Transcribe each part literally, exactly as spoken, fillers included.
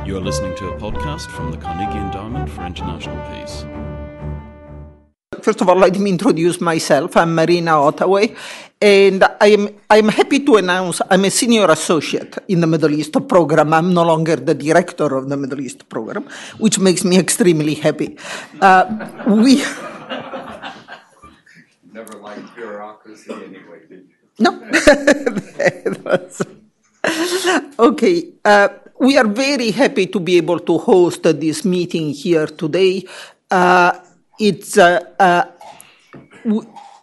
You're listening to a podcast from the Carnegie Endowment for International Peace. First of all, let me introduce myself. I'm Marina Ottaway, and I am I'm happy to announce I'm a senior associate in the Middle East program. I'm no longer the director of the Middle East program, which makes me extremely happy. Uh, we never liked bureaucracy anyway, did you? No. Okay. Uh, we are very happy to be able to host uh, this meeting here today. Uh, it's uh, uh, w-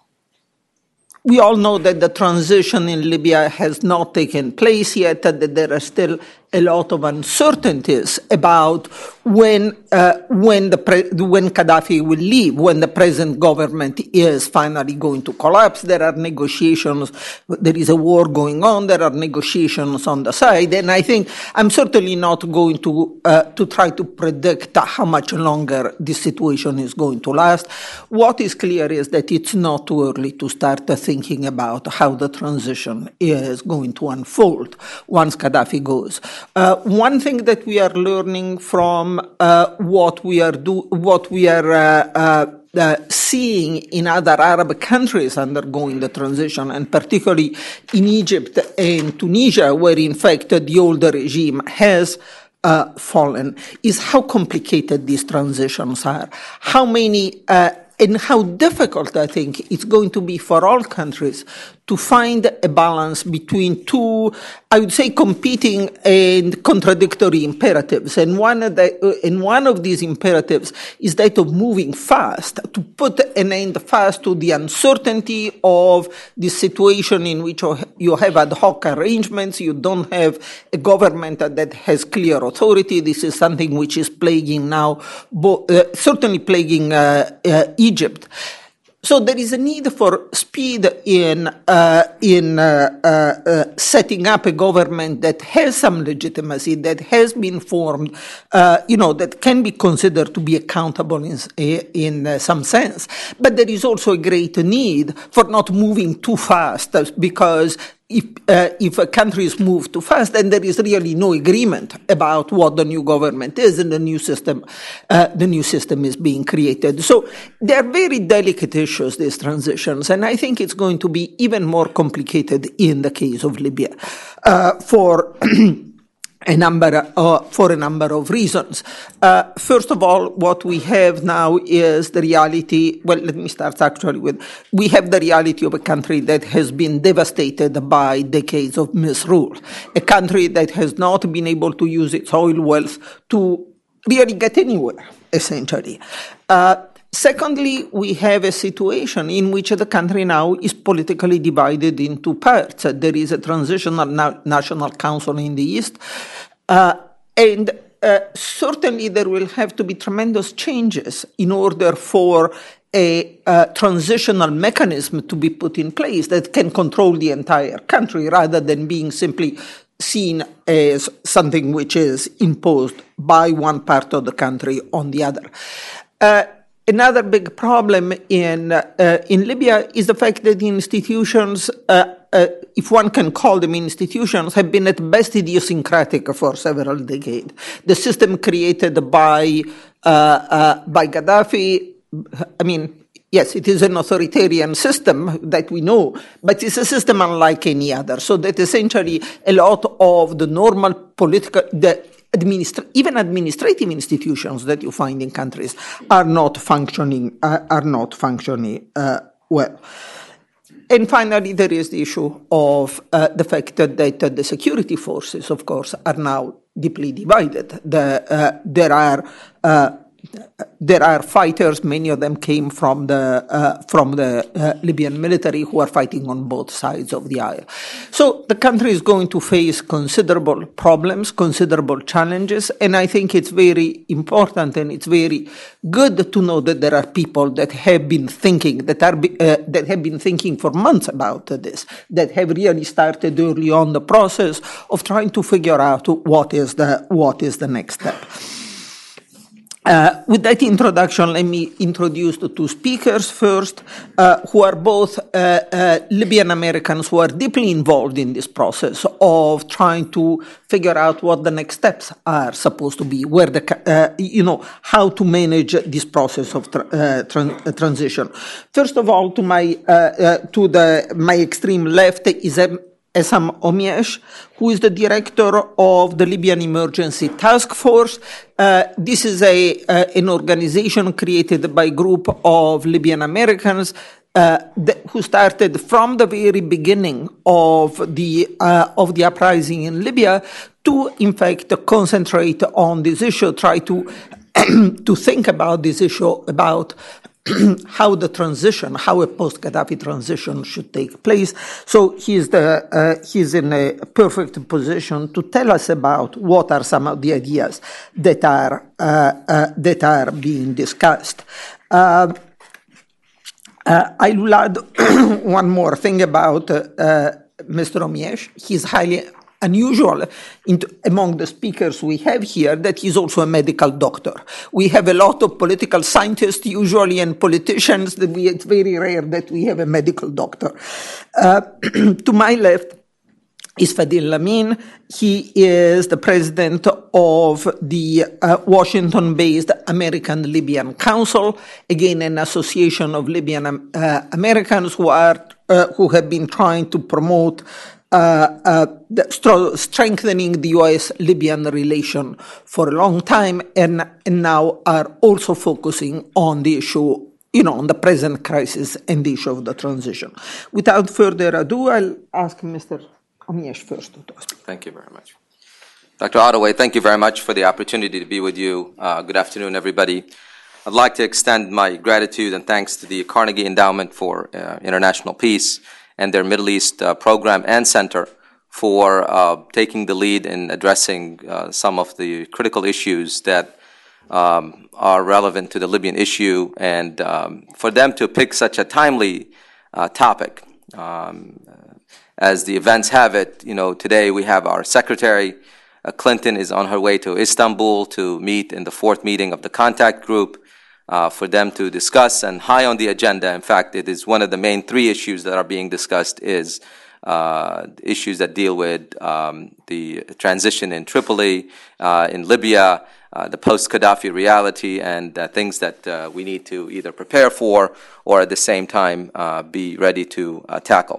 we all know that the transition in Libya has not taken place yet, that there are still a lot of uncertainties about when uh, when the pre- when Gaddafi will leave, when the present government is finally going to collapse. There are negotiations. There is a war going on. There are negotiations on the side, and I think I'm certainly not going to uh, to try to predict how much longer this situation is going to last. What is clear is that it's not too early to start thinking about how the transition is going to unfold once Gaddafi goes. Uh, one thing that we are learning from uh, what we are do, what we are uh, uh, uh, seeing in other Arab countries undergoing the transition, and particularly in Egypt and Tunisia, where in fact the older regime has uh, fallen, is how complicated these transitions are, how many. Uh, And how difficult, I think, it's going to be for all countries to find a balance between two, I would say, competing and contradictory imperatives. And one of, the, and one of these imperatives is that of moving fast, to put an end fast to the uncertainty of the situation in which you have ad hoc arrangements, you don't have a government that has clear authority. This is something which is plaguing now, bo- uh, certainly plaguing uh, uh, Egypt. So there is a need for speed in uh, in uh, uh, uh, setting up a government that has some legitimacy, that has been formed, uh, you know, that can be considered to be accountable in in uh, some sense. But there is also a great need for not moving too fast, because If, uh, if a country is moved too fast, then there is really no agreement about what the new government is, and the new system, uh, the new system is being created. So they are very delicate issues, these transitions, and I think it's going to be even more complicated in the case of Libya uh, for. A number uh, for a number of reasons. Uh, first of all, what we have now is the reality. Well, let me start actually with we have the reality of a country that has been devastated by decades of misrule, a country that has not been able to use its oil wealth to really get anywhere, essentially. Uh, Secondly, we have a situation in which the country now is politically divided into parts. There is a transitional na- national council in the east, uh, and uh, certainly there will have to be tremendous changes in order for a uh, transitional mechanism to be put in place that can control the entire country, rather than being simply seen as something which is imposed by one part of the country on the other. Uh, Another big problem in uh, in Libya is the fact that the institutions, uh, uh, if one can call them institutions, have been at best idiosyncratic for several decades. The system created by uh, uh, by Gaddafi, I mean, yes, it is an authoritarian system that we know, but it's a system unlike any other. So that essentially a lot of the normal political the Administra- even administrative institutions that you find in countries are not functioning uh, are not functioning uh, well. And finally, there is the issue of uh, the fact that, that uh, the security forces, of course, are now deeply divided. The, uh, there are uh, there are fighters. Many of them came from the uh, from the uh, Libyan military, who are fighting on both sides of the aisle. So the country is going to face considerable problems, considerable challenges, and I think it's very important and it's very good to know that there are people that have been thinking, that are uh, that have been thinking for months about this, that have really started early on the process of trying to figure out what is the what is the next step. Uh, with that introduction, let me introduce the two speakers first, uh, who are both uh, uh, Libyan Americans who are deeply involved in this process of trying to figure out what the next steps are supposed to be, where the, uh, you know, how to manage this process of tra- uh, tran- uh, transition. First of all, to my uh, uh, to the my extreme left is a Essam Omiesh, who is the director of the Libyan Emergency Task Force. Uh, this is a uh, an organization created by a group of Libyan Americans uh, that, who started from the very beginning of the uh, of the uprising in Libya to, in fact, concentrate on this issue, try to to think about this issue about how the transition, how a post-Gaddafi transition should take place. So he's, the, uh, he's in a perfect position to tell us about what are some of the ideas that are, uh, uh, that are being discussed. Uh, uh, I will add one more thing about uh, Mister Omiesh. He's highly unusual into, among the speakers we have here, that he's also a medical doctor. We have a lot of political scientists usually and politicians. That we, it's very rare that we have a medical doctor. Uh, to my left is Fadil Lamin. He is the president of the uh, Washington-based American Libyan Council, again an association of Libyan uh, Americans who are uh, who have been trying to promote Uh, uh, the st- strengthening the U S-Libyan relation for a long time, and, and now are also focusing on the issue, you know, on the present crisis and the issue of the transition. Without further ado, I'll ask Mister Omiesh first to speak. Thank you very much. Doctor Ottaway, thank you very much for the opportunity to be with you. Uh, good afternoon, everybody. I'd like to extend my gratitude and thanks to the Carnegie Endowment for uh, International Peace and their Middle East uh, program and center for uh, taking the lead in addressing uh, some of the critical issues that um, are relevant to the Libyan issue, and um, for them to pick such a timely uh, topic. Um, as the events have it, you know, today we have our Secretary uh, Clinton is on her way to Istanbul to meet in the fourth meeting of the contact group. Uh, for them to discuss, and high on the agenda, in fact, it is one of the main three issues that are being discussed is uh, issues that deal with um, the transition in Tripoli, uh, in Libya, uh, the post-Gaddafi reality, and uh, things that uh, we need to either prepare for or at the same time uh, be ready to uh, tackle.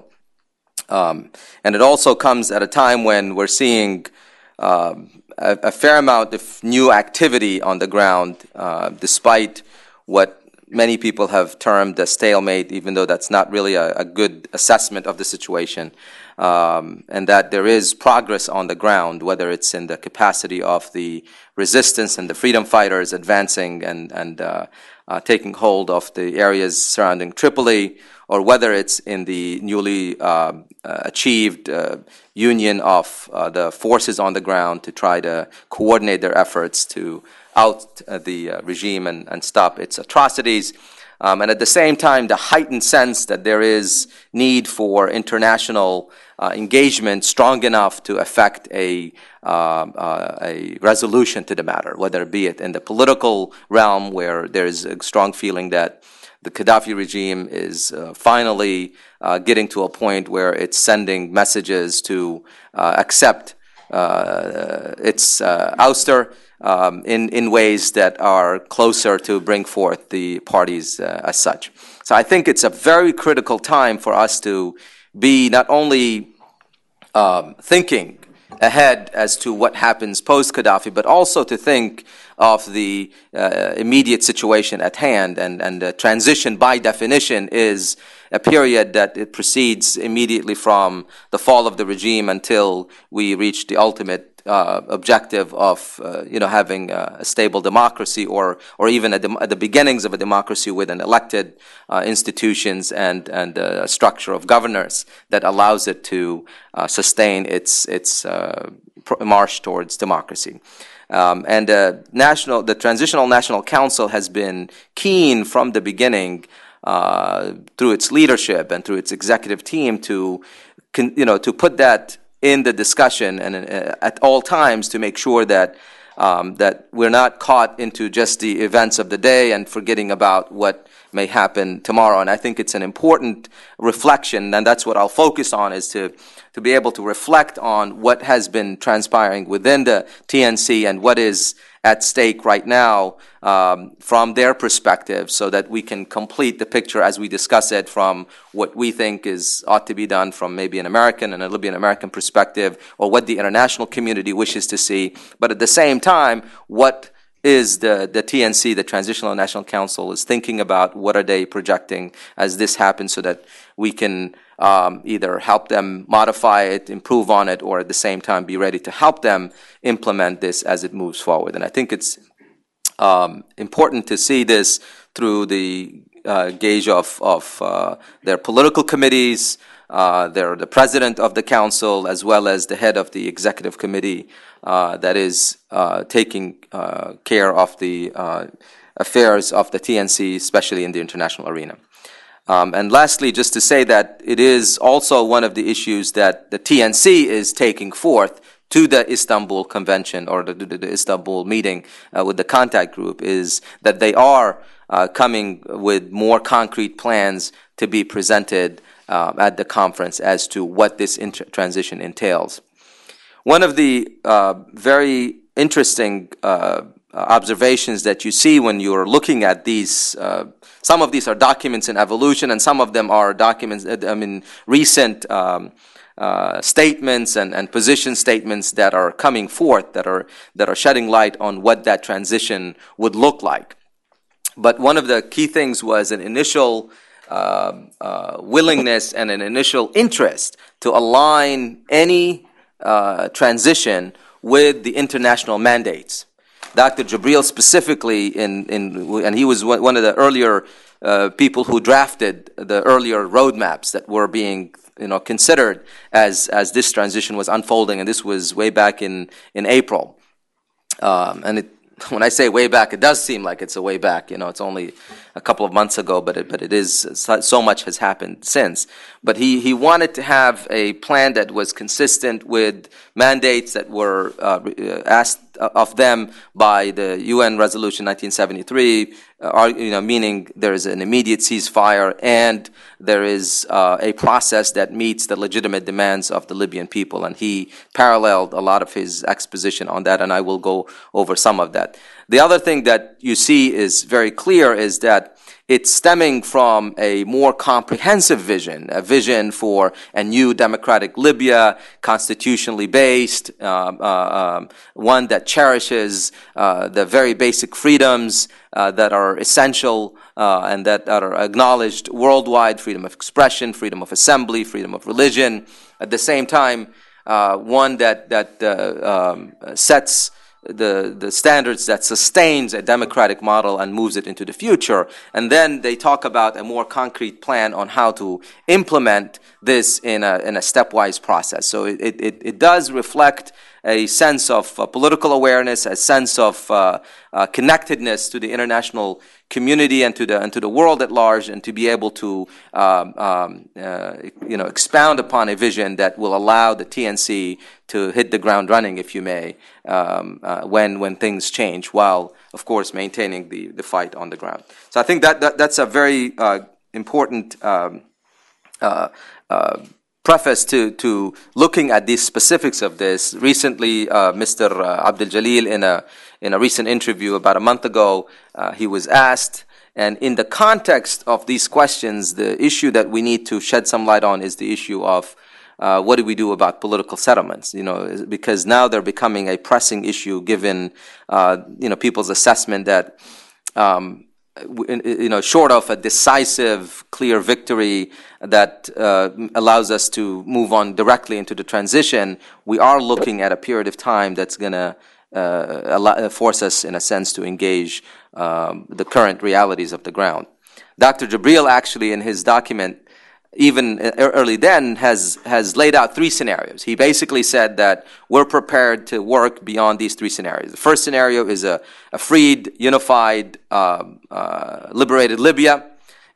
Um, and it also comes at a time when we're seeing um, a, a fair amount of new activity on the ground, uh, despite what many people have termed a stalemate, even though that's not really a, a good assessment of the situation, um, and that there is progress on the ground, whether it's in the capacity of the resistance and the freedom fighters advancing and, and uh, uh, taking hold of the areas surrounding Tripoli, or whether it's in the newly uh, uh, achieved uh, union of uh, the forces on the ground to try to coordinate their efforts to out uh, the uh, regime and, and stop its atrocities. Um, and at the same time, the heightened sense that there is need for international uh, engagement strong enough to affect a, uh, uh, a resolution to the matter, whether it be it in the political realm, where there is a strong feeling that the Gaddafi regime is uh, finally uh, getting to a point where it's sending messages to uh, accept uh, its uh, ouster um, in, in ways that are closer to bring forth the parties uh, as such. So I think it's a very critical time for us to be not only um, thinking ahead as to what happens post-Gaddafi, but also to think of the uh, immediate situation at hand. And, and the transition, by definition, is a period that it proceeds immediately from the fall of the regime until we reach the ultimate uh, objective of, uh, you know, having a, a stable democracy, or, or even at the, at the beginnings of a democracy with an elected uh, institutions and, and a structure of governors that allows it to uh, sustain its, its uh, march towards democracy. Um, and uh, national, the Transitional National Council has been keen from the beginning, uh, through its leadership and through its executive team, to, con- you know, to put that in the discussion and uh, at all times to make sure that um, that we're not caught into just the events of the day and forgetting about what may happen tomorrow. And I think it's an important reflection, and that's what I'll focus on, is to, to be able to reflect on what has been transpiring within the T N C and what is at stake right now um, from their perspective, so that we can complete the picture as we discuss it from what we think is ought to be done from maybe an American and a Libyan American perspective, or what the international community wishes to see. But at the same time, what is the, the T N C, the Transitional National Council, is thinking about, what are they projecting as this happens, so that we can um, either help them modify it, improve on it, or at the same time be ready to help them implement this as it moves forward. And I think it's um, important to see this through the uh, gauge of, of uh, their political committees, uh, their, the president of the council, as well as the head of the executive committee uh, that is uh, taking uh, care of the uh, affairs of the T N C, especially in the international arena. Um, and lastly, just to say that it is also one of the issues that the T N C is taking forth to the Istanbul Convention, or the, the, the Istanbul meeting uh, with the contact group, is that they are uh, coming with more concrete plans to be presented uh, at the conference as to what this inter- transition entails. One of the uh, very interesting uh, observations that you see when you're looking at these, uh, some of these are documents in evolution, and some of them are documents, I mean, recent um, uh, statements and, and position statements that are coming forth, that are that are shedding light on what that transition would look like. But one of the key things was an initial uh, uh, willingness and an initial interest to align any uh, transition with the international mandates. Doctor Jibril specifically, in, in, and he was one of the earlier uh, people who drafted the earlier roadmaps that were being, you know, considered as as this transition was unfolding, and this was way back in in April. Um, and it, when I say way back, it does seem like it's a way back. You know, it's only a couple of months ago, but it, but it is, so much has happened since. But he, he wanted to have a plan that was consistent with mandates that were uh, asked of them by the U N Resolution nineteen seventy-three, uh, you know, meaning there is an immediate ceasefire and there is uh, a process that meets the legitimate demands of the Libyan people. And he paralleled a lot of his exposition on that, and I will go over some of that. The other thing that you see is very clear is that it's stemming from a more comprehensive vision, a vision for a new democratic Libya, constitutionally based, uh, uh, um, one that cherishes uh, the very basic freedoms uh, that are essential uh, and that, that are acknowledged worldwide: freedom of expression, freedom of assembly, freedom of religion. At the same time, uh, one that, that uh, um, sets the the standards, that sustains a democratic model and moves it into the future. And then they talk about a more concrete plan on how to implement this in a in a stepwise process. So it it, it does reflect a sense of uh, political awareness, a sense of uh, uh, connectedness to the international community and to the and to the world at large, and to be able to um, um, uh, you know expound upon a vision that will allow the T N C to hit the ground running, if you may, um, uh, when when things change, while of course maintaining the the fight on the ground. So I think that, that that's a very uh, important um, uh, uh, preface to to looking at the specifics of this. Recently, uh, Mister Abdul Jalil, in a in a recent interview about a month ago, uh, he was asked, and in the context of these questions, the issue that we need to shed some light on is the issue of uh, what do we do about political settlements? You know, because now they're becoming a pressing issue, given uh, you know people's assessment that um, you know, short of a decisive, clear victory that uh, allows us to move on directly into the transition, we are looking at a period of time that's going to uh, allow, force us, in a sense, to engage um, the current realities of the ground. Doctor Jibril, actually, in his document, even early then, has has laid out three scenarios. He basically said that we're prepared to work beyond these three scenarios. The first scenario is a, a freed, unified, uh, uh, liberated Libya.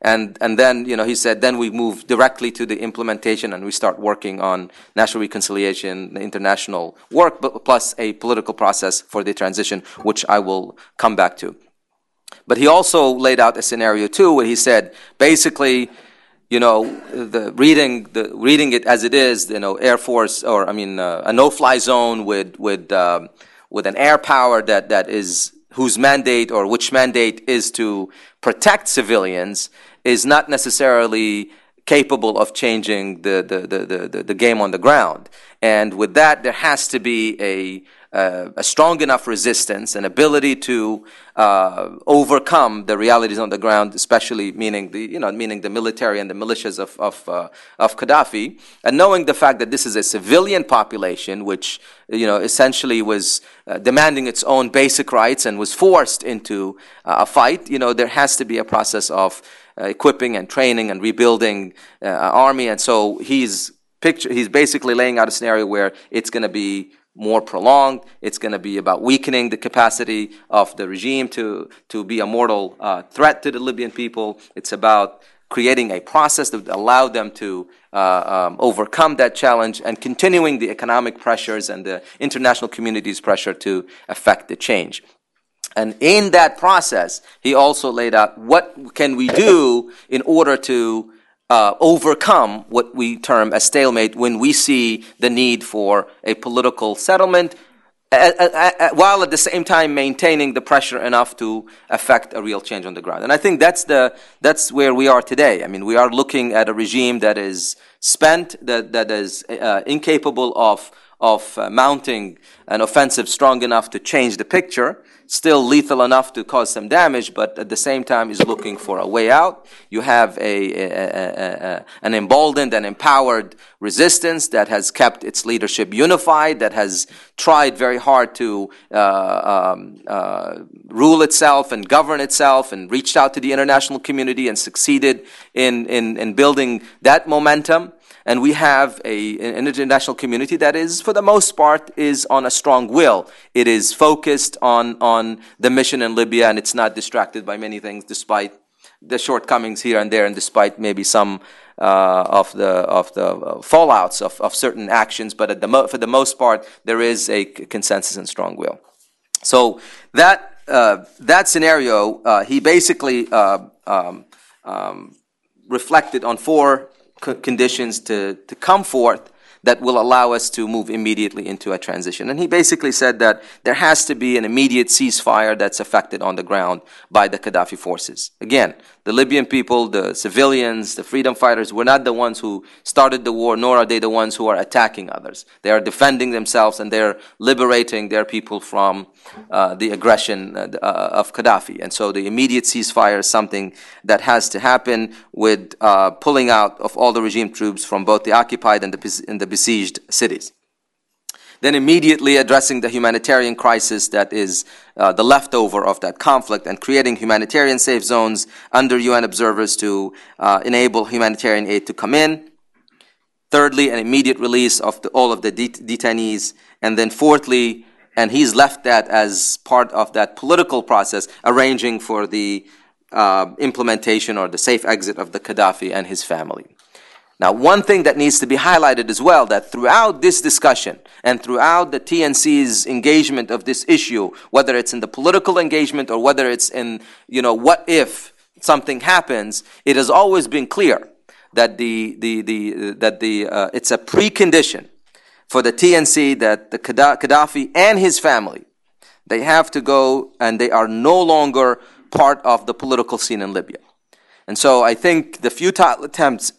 And and then, you know, he said, then we move directly to the implementation and we start working on national reconciliation, the international work, but plus a political process for the transition, which I will come back to. But he also laid out a scenario too, where he said, basically, you know, the reading the reading it as it is, you know, Air Force, or I mean, uh, a no-fly zone with with um, with an air power that that is whose mandate or which mandate is to protect civilians, is not necessarily capable of changing the, the, the, the, the game on the ground. And with that, there has to be a, uh, a strong enough resistance and ability to uh, overcome the realities on the ground, especially meaning the, you know, meaning the military and the militias of, of, uh, of Gaddafi. And knowing the fact that this is a civilian population, which, you know, essentially was uh, demanding its own basic rights and was forced into uh, a fight, you know, there has to be a process of Uh, equipping and training and rebuilding uh, army. And so he's picture he's basically laying out a scenario where it's going to be more prolonged. It's going to be about weakening the capacity of the regime to to be a mortal uh, threat to the Libyan people. It's about creating a process that would allow them to uh, um, overcome that challenge and continuing the economic pressures and the international community's pressure to affect the change. And in that process, he also laid out what can we do in order to uh, overcome what we term a stalemate when we see the need for a political settlement, a, a, a, while at the same time maintaining the pressure enough to affect a real change on the ground. And I think that's the that's where we are today. I mean, we are looking at a regime that is spent, that that is uh, incapable of of uh, mounting an offensive strong enough to change the picture, still lethal enough to cause some damage, but at the same time is looking for a way out. You have a, a, a, a an emboldened and empowered resistance that has kept its leadership unified, that has tried very hard to uh, um, uh, rule itself and govern itself, and reached out to the international community and succeeded in, in, in building that momentum. And we have a, an international community that is, for the most part, is on a strong will. It is focused on, on the mission in Libya, and it's not distracted by many things, despite the shortcomings here and there, and despite maybe some uh, of the of the fallouts of, of certain actions. But at the mo- for the most part, there is a consensus and strong will. So that uh, that scenario, uh, he basically uh, um, um, reflected on four conditions to, to come forth that will allow us to move immediately into a transition. And he basically said that there has to be an immediate ceasefire that's effected on the ground by the Gaddafi forces. Again, the Libyan people, the civilians, the freedom fighters were not the ones who started the war, nor are they the ones who are attacking others. They are defending themselves, and they're liberating their people from uh, the aggression uh, of Gaddafi. And so the immediate ceasefire is something that has to happen, with uh, pulling out of all the regime troops from both the occupied and the, and the besieged cities. Then immediately addressing the humanitarian crisis that is uh, the leftover of that conflict, and creating humanitarian safe zones under U N observers to uh, enable humanitarian aid to come in. Thirdly, an immediate release of the, all of the det- detainees. And then fourthly, and he's left that as part of that political process, arranging for the uh, implementation or the safe exit of the Gaddafi and his family. Now, one thing that needs to be highlighted as well, that throughout this discussion and throughout the T N C's engagement of this issue, whether it's in the political engagement or whether it's in, you know, what if something happens, it has always been clear that the the the that the uh, it's a precondition for the T N C that the Gaddafi and his family, they have to go, and they are no longer part of the political scene in Libya. And so I think the futile attempts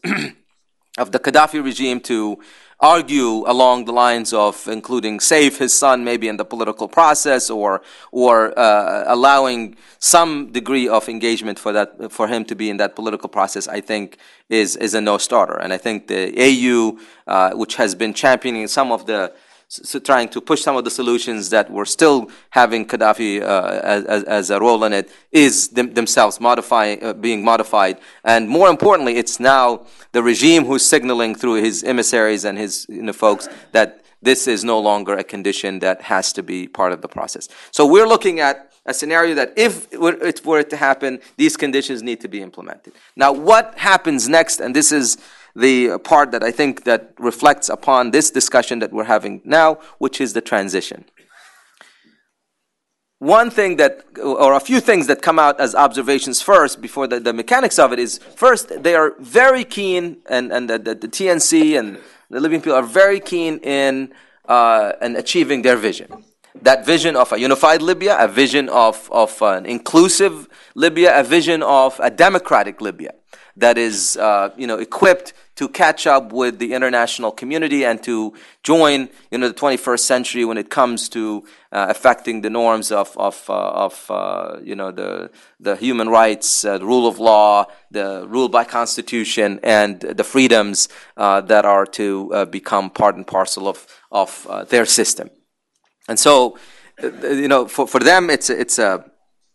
of the Gaddafi regime to argue along the lines of including save his son maybe in the political process, or or uh, allowing some degree of engagement for that for him to be in that political process, I think is is a no-starter. And I think the A U, uh, which has been championing some of the So trying to push some of the solutions that were still having Gaddafi uh, as, as a role in it, is them, themselves modifying, uh, being modified. And more importantly, it's now the regime who's signaling through his emissaries and his you know, folks that this is no longer a condition that has to be part of the process. So we're looking at a scenario that if it were, it were to happen, these conditions need to be implemented. Now, what happens next, and this is the part that I think that reflects upon this discussion that we're having now, which is the transition. One thing that, or a few things that come out as observations first, before the, the mechanics of it, is first, they are very keen, and, and the, the, the T N C and the Libyan people are very keen in, uh, in achieving their vision. That vision of a unified Libya, a vision of, of an inclusive Libya, a vision of a democratic Libya that is, uh, you know, equipped to catch up with the international community and to join, you know, the twenty-first century when it comes to uh, affecting the norms of, of, uh, of uh, you know, the the human rights, uh, the rule of law, the rule by constitution, and the freedoms uh, that are to uh, become part and parcel of of uh, their system. And so, you know, for, for them, it's a, it's a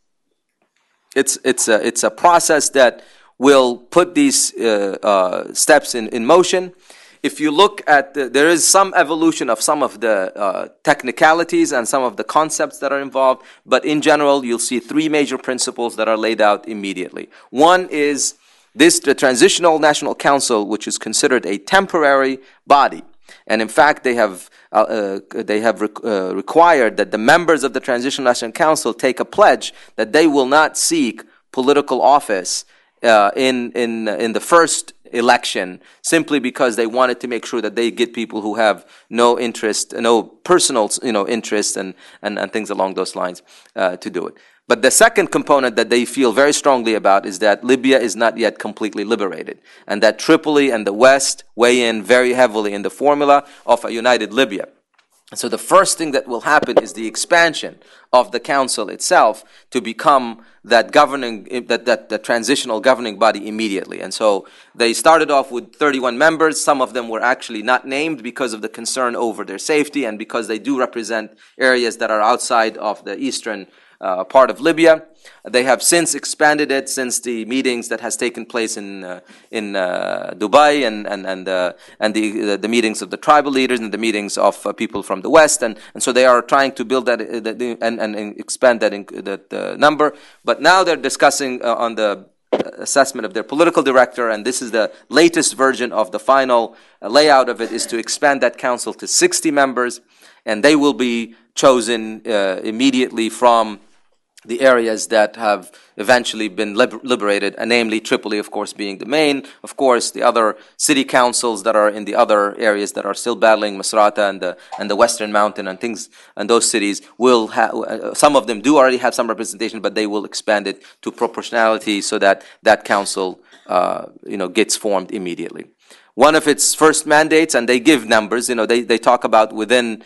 it's it's a it's a process that will put these uh, uh, steps in, in motion. If you look at, the, there is some evolution of some of the uh, technicalities and some of the concepts that are involved, but in general, you'll see three major principles that are laid out immediately. One is this, the Transitional National Council, which is considered a temporary body. And in fact, they have uh, uh, they have re- uh, required that the members of the Transitional National Council take a pledge that they will not seek political office uh, in in in the first election, simply because they wanted to make sure that they get people who have no interest, no personal, you know, interest and and, and things along those lines uh, to do it. But the second component that they feel very strongly about is that Libya is not yet completely liberated, and that Tripoli and the West weigh in very heavily in the formula of a united Libya. So the first thing that will happen is the expansion of the council itself to become that governing, that, that, that transitional governing body immediately. And so they started off with thirty-one members. Some of them were actually not named because of the concern over their safety and because they do represent areas that are outside of the eastern Uh, part of Libya. They have since expanded it since the meetings that has taken place in uh, in uh, Dubai and and and uh, and the, the the meetings of the tribal leaders and the meetings of uh, people from the West, and and so they are trying to build that, uh, that and and expand that in, that uh, number. But now they're discussing uh, on the assessment of their political director, and this is the latest version of the final uh, layout of it, is to expand that council to sixty members, and they will be chosen uh, immediately from the areas that have eventually been liber- liberated, and namely Tripoli, of course, being the main. Of course, the other city councils that are in the other areas that are still battling, Misrata and the and the Western Mountain and things, and those cities will have. Uh, some of them do already have some representation, but they will expand it to proportionality so that that council, uh, you know, gets formed immediately. One of its first mandates, and they give numbers. You know, they they talk about within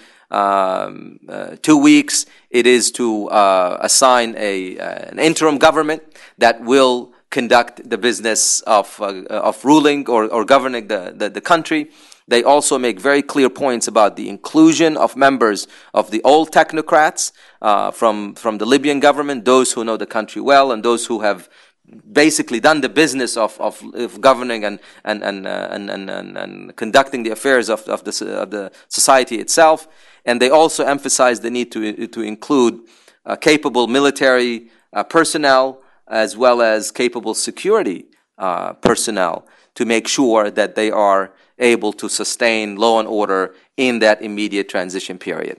Um, uh, two weeks, it is to uh, assign a uh, an interim government that will conduct the business of uh, of ruling or, or governing the, the, the country. They also make very clear points about the inclusion of members of the old technocrats uh, from from the Libyan government, those who know the country well and those who have basically done the business of, of, of governing and and and, uh, and and and and conducting the affairs of of the of the society itself. And they also emphasize the need to to include uh, capable military uh, personnel as well as capable security uh, personnel to make sure that they are able to sustain law and order in that immediate transition period.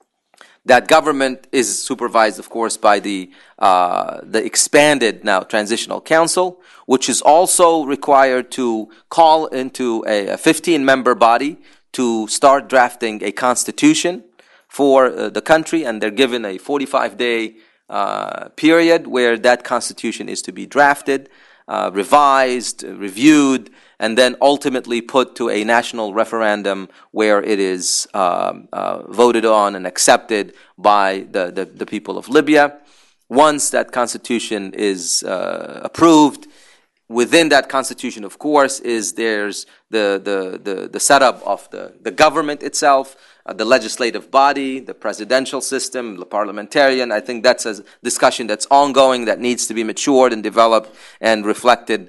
That government is supervised, of course, by the uh, the expanded now Transitional Council, which is also required to call into a fifteen-member body to start drafting a constitution for uh, the country, and they're given a forty-five day uh, period where that constitution is to be drafted, uh, revised, reviewed, and then ultimately put to a national referendum where it is um, uh, voted on and accepted by the, the, the people of Libya. Once that constitution is uh, approved, within that constitution, of course, is there's the the the, the setup of the, the government itself, uh, the legislative body, the presidential system, the parliamentarian. I think that's a discussion that's ongoing, that needs to be matured and developed and reflected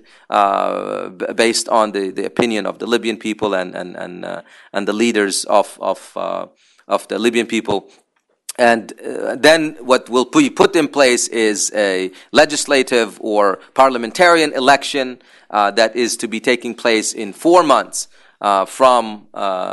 uh, b- based on the, the opinion of the Libyan people and and and, uh, and the leaders of of uh, of the Libyan people. And uh, then what will be put in place is a legislative or parliamentarian election uh, that is to be taking place in four months uh, from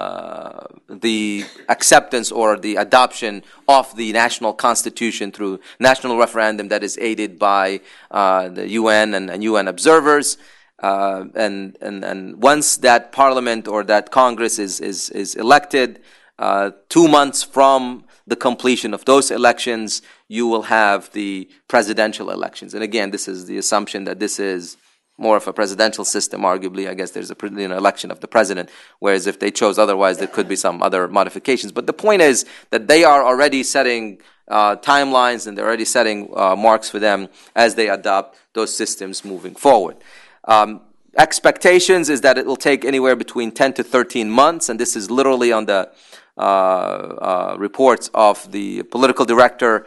uh, the acceptance or the adoption of the national constitution through national referendum that is aided by uh, the U N and, and U N observers. Uh, and, and, and once that parliament or that Congress is, is, is elected, uh, two months from the completion of those elections, you will have the presidential elections. And again, this is the assumption that this is more of a presidential system, arguably. I guess there's a you know, election of the president, whereas if they chose otherwise, there could be some other modifications. But the point is that they are already setting uh, timelines and they're already setting uh, marks for them as they adopt those systems moving forward. Um, expectations is that it will take anywhere between ten to thirteen months, and this is literally on the Uh, uh, reports of the political director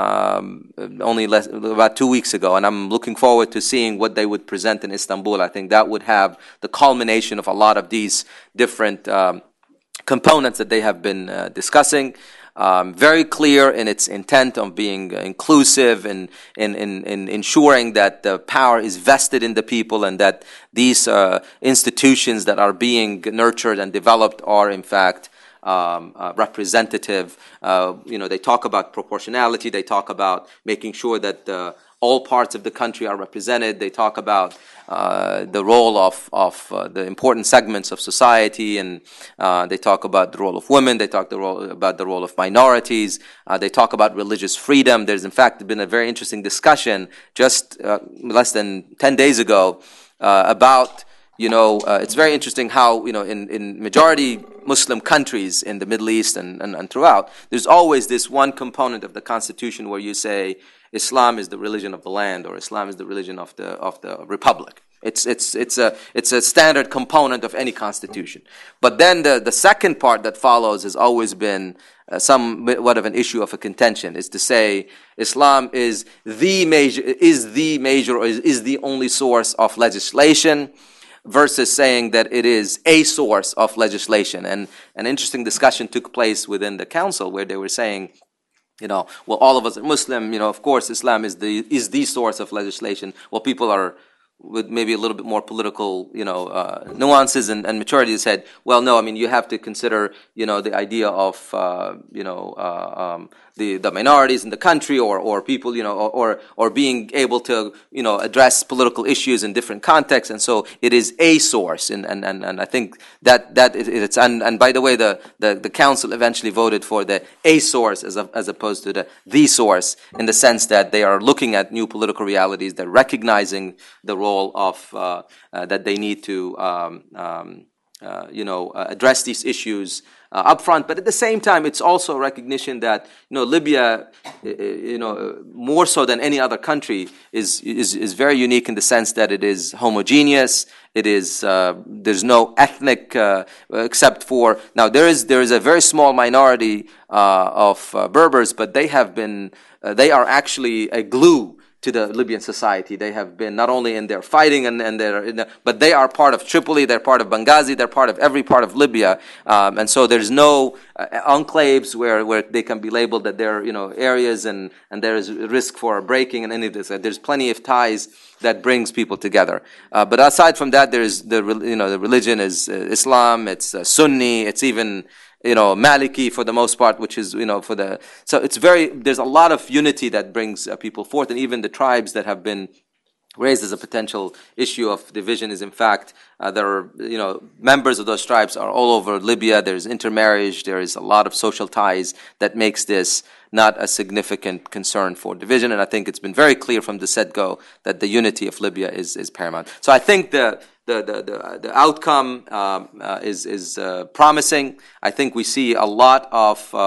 um, only less, about two weeks ago, and I'm looking forward to seeing what they would present in Istanbul. I think that would have the culmination of a lot of these different um, components that they have been uh, discussing. Um, very clear in its intent of being inclusive and in, in, in ensuring that the power is vested in the people and that these uh, institutions that are being nurtured and developed are in fact Um, uh, representative. Uh, you know, they talk about proportionality. They talk about making sure that uh, all parts of the country are represented. They talk about uh, the role of of uh, the important segments of society, and uh, they talk about the role of women. They talk the role, about the role of minorities. Uh, they talk about religious freedom. There's in fact been a very interesting discussion just uh, less than ten days ago uh, about. You know, uh, it's very interesting how, you know, in, in majority Muslim countries in the Middle East and, and, and throughout, there's always this one component of the constitution where you say Islam is the religion of the land or Islam is the religion of the of the republic. It's it's it's a it's a standard component of any constitution. But then the, the second part that follows has always been uh, somewhat of an issue of a contention, is to say Islam is the major is the major or is, is the only source of legislation, versus saying that it is a source of legislation. And an interesting discussion took place within the council where they were saying, you know, well, all of us are Muslim, you know, of course, Islam is the is the source of legislation. Well, people are with maybe a little bit more political, you know, uh, nuances and, and maturity said, well, no, I mean, you have to consider, you know, the idea of, uh, you know, uh, um, the, the minorities in the country or, or people, you know, or, or being able to, you know, address political issues in different contexts. And so it is a source. And, and, and, and I think that, that it, it's, and, and by the way, the, the, the council eventually voted for the a source as, a, as opposed to the the source, in the sense that they are looking at new political realities. They're recognizing the role of, uh, uh, that they need to, um, um, uh, you know, uh, address these issues Uh, up front, but at the same time, it's also a recognition that, you know, Libya, you know, more so than any other country, is is is very unique in the sense that it is homogeneous. It is uh, there's no ethnic uh, except for now there is there is a very small minority uh, of uh, Berbers, but they have been uh, they are actually a glue to the Libyan society. They have been not only in their fighting and, and their, in the, but they are part of Tripoli, they're part of Benghazi, they're part of every part of Libya. Um, and so there's no uh, enclaves where, where they can be labeled that they're, you know, areas and, and there is risk for breaking and any of this. There's plenty of ties that brings people together. Uh, but aside from that, there's the, you know, the religion is uh, Islam, it's uh, Sunni, it's even, you know, Maliki for the most part, which is, you know, for the, so it's very, there's a lot of unity that brings uh, people forth, and even the tribes that have been raised as a potential issue of division is in fact, uh, there are, you know, members of those tribes are all over Libya. There's intermarriage, there is a lot of social ties that makes this not a significant concern for division, and I think it's been very clear from the set-go that the unity of Libya is, is paramount. So I think the The, the, the, the outcome um, uh, is, is uh, promising. I think we see a lot of uh,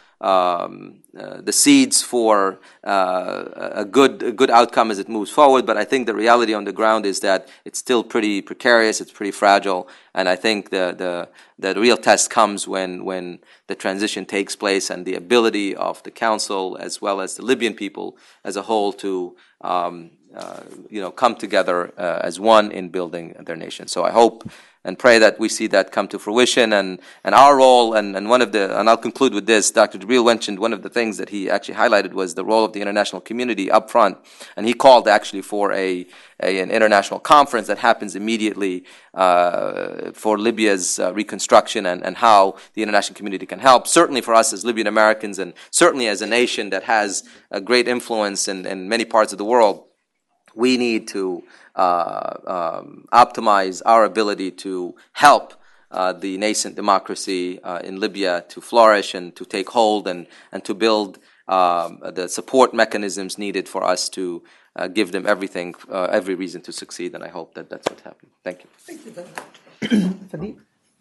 um, uh, the seeds for uh, a good a good outcome as it moves forward, but I think the reality on the ground is that it's still pretty precarious, it's pretty fragile, And I think the, the, the real test comes when, when the transition takes place and the ability of the council as well as the Libyan people as a whole to um, uh, you know, come together uh, as one in building their nation. So I hope and pray that we see that come to fruition. And, and our role, and, and one of the, and I'll conclude with this, Doctor Jibril mentioned one of the things that he actually highlighted was the role of the international community up front. And he called actually for a, a an international conference that happens immediately uh, for Libya's uh, reconstruction and, and how the international community can help. Certainly for us as Libyan Americans, and certainly as a nation that has a great influence in, in many parts of the world, we need to uh, um, optimize our ability to help uh, the nascent democracy uh, in Libya to flourish and to take hold, and, and to build um, the support mechanisms needed for us to uh, give them everything, uh, every reason to succeed. And I hope that that's what's happening. Thank you. Thank you very much. Fadil?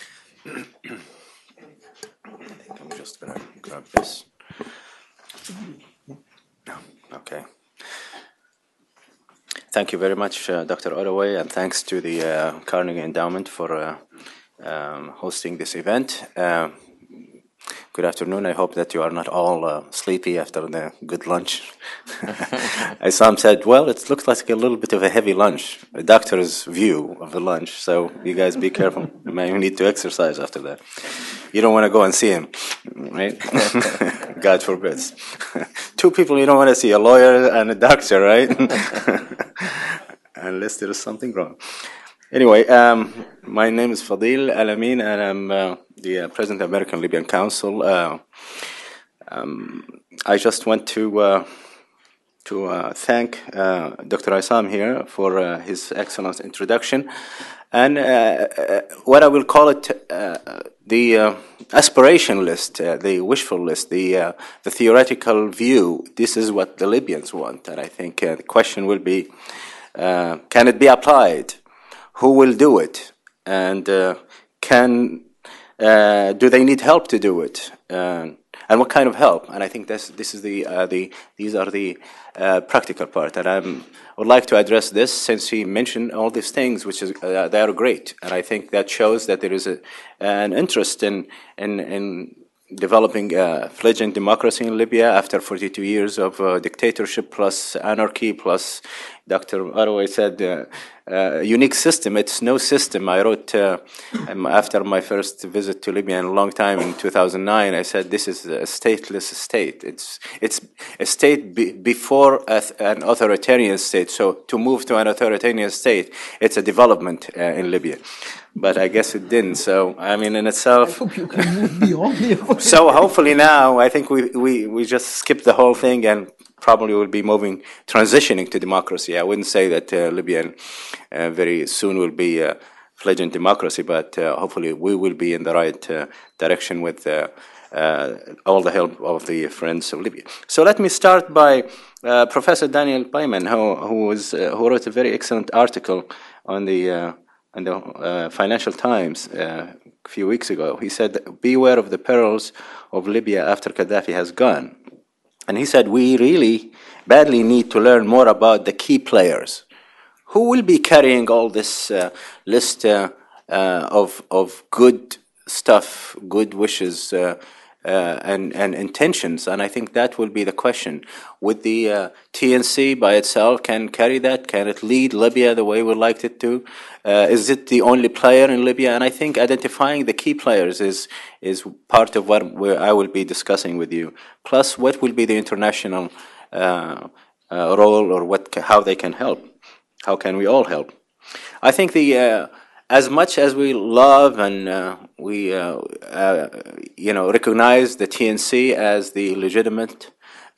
I think I'm just going to grab this. Okay. Thank you very much, uh, Doctor Ottaway, and thanks to the uh, Carnegie Endowment for uh, um, hosting this event. Uh, good afternoon. I hope that you are not all uh, sleepy after the good lunch. Isam said, well, it looks like a little bit of a heavy lunch, a doctor's view of the lunch, so you guys be careful. You may need to exercise after that. You don't want to go and see him, right? God forbids. Two people you don't want to see, a lawyer and a doctor, right? Unless there is something wrong. Anyway, um, my name is Fadil Alamin, and I'm uh, the uh, President of American Libyan Council. Uh, um, I just want to uh, to uh, thank uh, Doctor Isam here for uh, his excellent introduction, and uh, uh, what I will call it uh, the uh, aspiration list, uh, the wishful list, the uh, the theoretical view. This is what the Libyans want, and I think uh, the question will be, uh, can it be applied? Who will do it? And uh, can uh, do they need help to do it? Uh, and what kind of help? And I think this this is the uh, the these are the uh, practical part. And I'm, I would like to address this since he mentioned all these things, which is uh, they are great. And I think that shows that there is a, an interest in in in developing a fledgling democracy in Libya after forty-two years of uh, dictatorship plus anarchy plus, Doctor Ottaway said, uh, uh, unique system. It's no system. I wrote uh, after my first visit to Libya in a long time in two thousand nine, I said this is a stateless state. It's it's a state be before a, an authoritarian state. So to move to an authoritarian state, it's a development uh, in Libya. But I guess it didn't. So, I mean, in itself. I hope you can move beyond. So, hopefully now, I think we, we, we just skipped the whole thing and probably will be moving, transitioning to democracy. I wouldn't say that uh, Libya uh, very soon will be a fledgling democracy, but uh, hopefully we will be in the right uh, direction with uh, uh, all the help of the friends of Libya. So, let me start by uh, Professor Daniel Payman, who, who, was, uh, who wrote a very excellent article on the uh, in the uh, Financial Times uh, a few weeks ago. He said, beware of the perils of Libya after Gaddafi has gone. And he said, we really badly need to learn more about the key players. Who will be carrying all this uh, list uh, uh, of, of good stuff, good wishes, uh, uh, and, and intentions? And I think that will be the question. Would the uh, T N C by itself can carry that? Can it lead Libya the way we liked it to? Uh, is it the only player in Libya? And I think identifying the key players is is part of what we, I will be discussing with you. Plus, what will be the international uh, uh, role, or what how they can help? How can we all help? I think the uh, as much as we love and uh, we uh, uh, you know recognize the T N C as the legitimate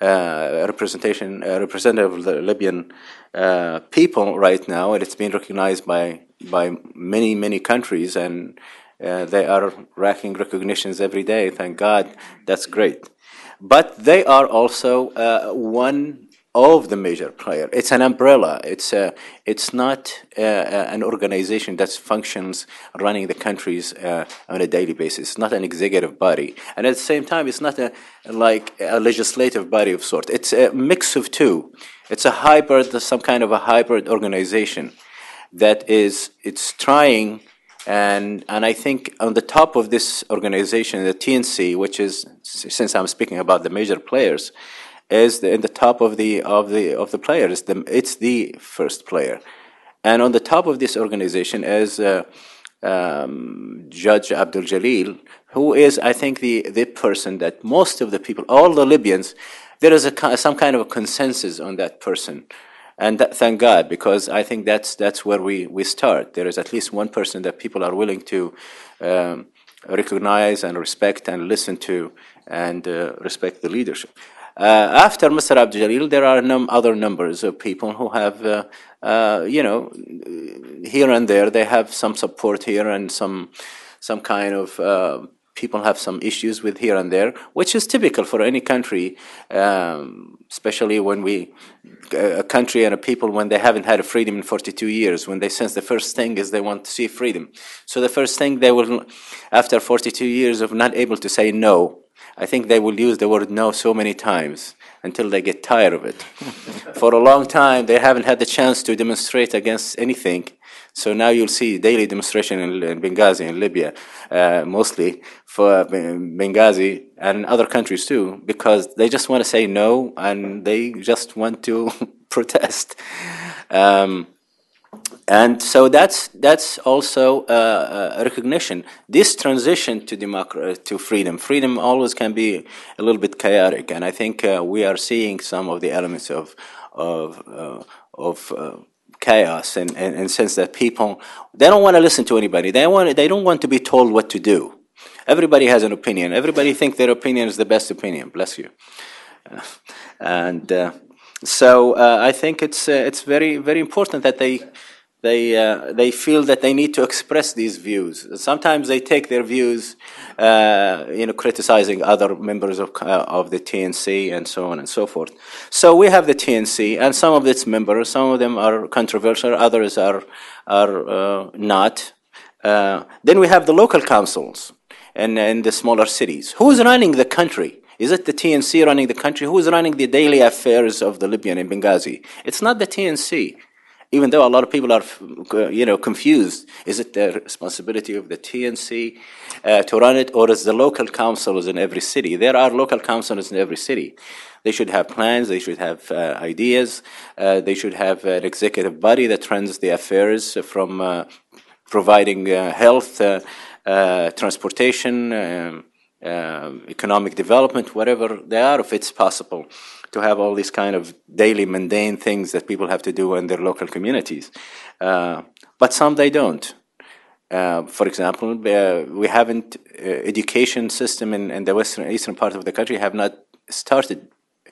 uh, representation uh, representative of the Libyan uh, people right now, and it's been recognized by by many, many countries, and uh, they are racking recognitions every day. Thank God, that's great. But they are also uh, one of the major players. It's an umbrella. It's a, it's not uh, an organization that functions running the countries uh, on a daily basis. It's not an executive body, and at the same time, it's not a like a legislative body of sort. It's a mix of two. It's a hybrid, some kind of a hybrid organization that is, it's trying And, and I think on the top of this organization, the T N C, which is, since I'm speaking about the major players, is the, in the top of the of the of the players. The, it's the first player, and on the top of this organization is uh, um, Judge Abdul Jalil, who is, I think, the the person that most of the people, all the Libyans, there is a some kind of a consensus on that person. And that, thank God, because I think that's that's where we, we start. There is at least one person that people are willing to um, recognize and respect and listen to and uh, respect the leadership. Uh, after Mister Abdul Jalil, there are num other numbers of people who have, uh, uh, you know, here and there, they have some support here and some some kind of uh, people have some issues with here and there, which is typical for any country, um, especially when we, a country and a people, when they haven't had a freedom in forty-two years, when they sense the first thing is they want to see freedom. So the first thing they will, after forty-two years of not able to say no, I think they will use the word no so many times until they get tired of it. For a long time, they haven't had the chance to demonstrate against anything. So now you'll see daily demonstration in, in Benghazi, in Libya, uh, mostly for Benghazi and other countries too, because they just want to say no and they just want to protest. Um, And so that's that's also uh, a recognition. This transition to democracy, to freedom, freedom always can be a little bit chaotic, and I think uh, we are seeing some of the elements of of uh, of uh, chaos, and in, in, in sense that people, they don't want to listen to anybody. They want they don't want to be told what to do. Everybody has an opinion. Everybody thinks their opinion is the best opinion. Bless you. Uh, and uh, so uh, I think it's uh, it's very very important that they. They uh, they feel that they need to express these views. Sometimes they take their views, uh, you know, criticizing other members of uh, of the T N C and so on and so forth. So we have the T N C and some of its members. Some of them are controversial, others are are uh, not. Uh, then we have the local councils and in the smaller cities. Who's running the country? Is it the T N C running the country? Who's running the daily affairs of the Libyan in Benghazi? It's not the T N C. Even though a lot of people are, you know, confused, is it the responsibility of the T N C uh, to run it, or is the local councils in every city? There are local councils in every city. They should have plans. They should have uh, ideas. Uh, they should have an executive body that runs the affairs, from uh, providing uh, health, uh, uh, transportation, um, uh, economic development, whatever they are, if it's possible, to have all these kind of daily mundane things that people have to do in their local communities. Uh, but some they don't. Uh, for example, uh, we haven't, uh, education system in, in the western, eastern part of the country have not started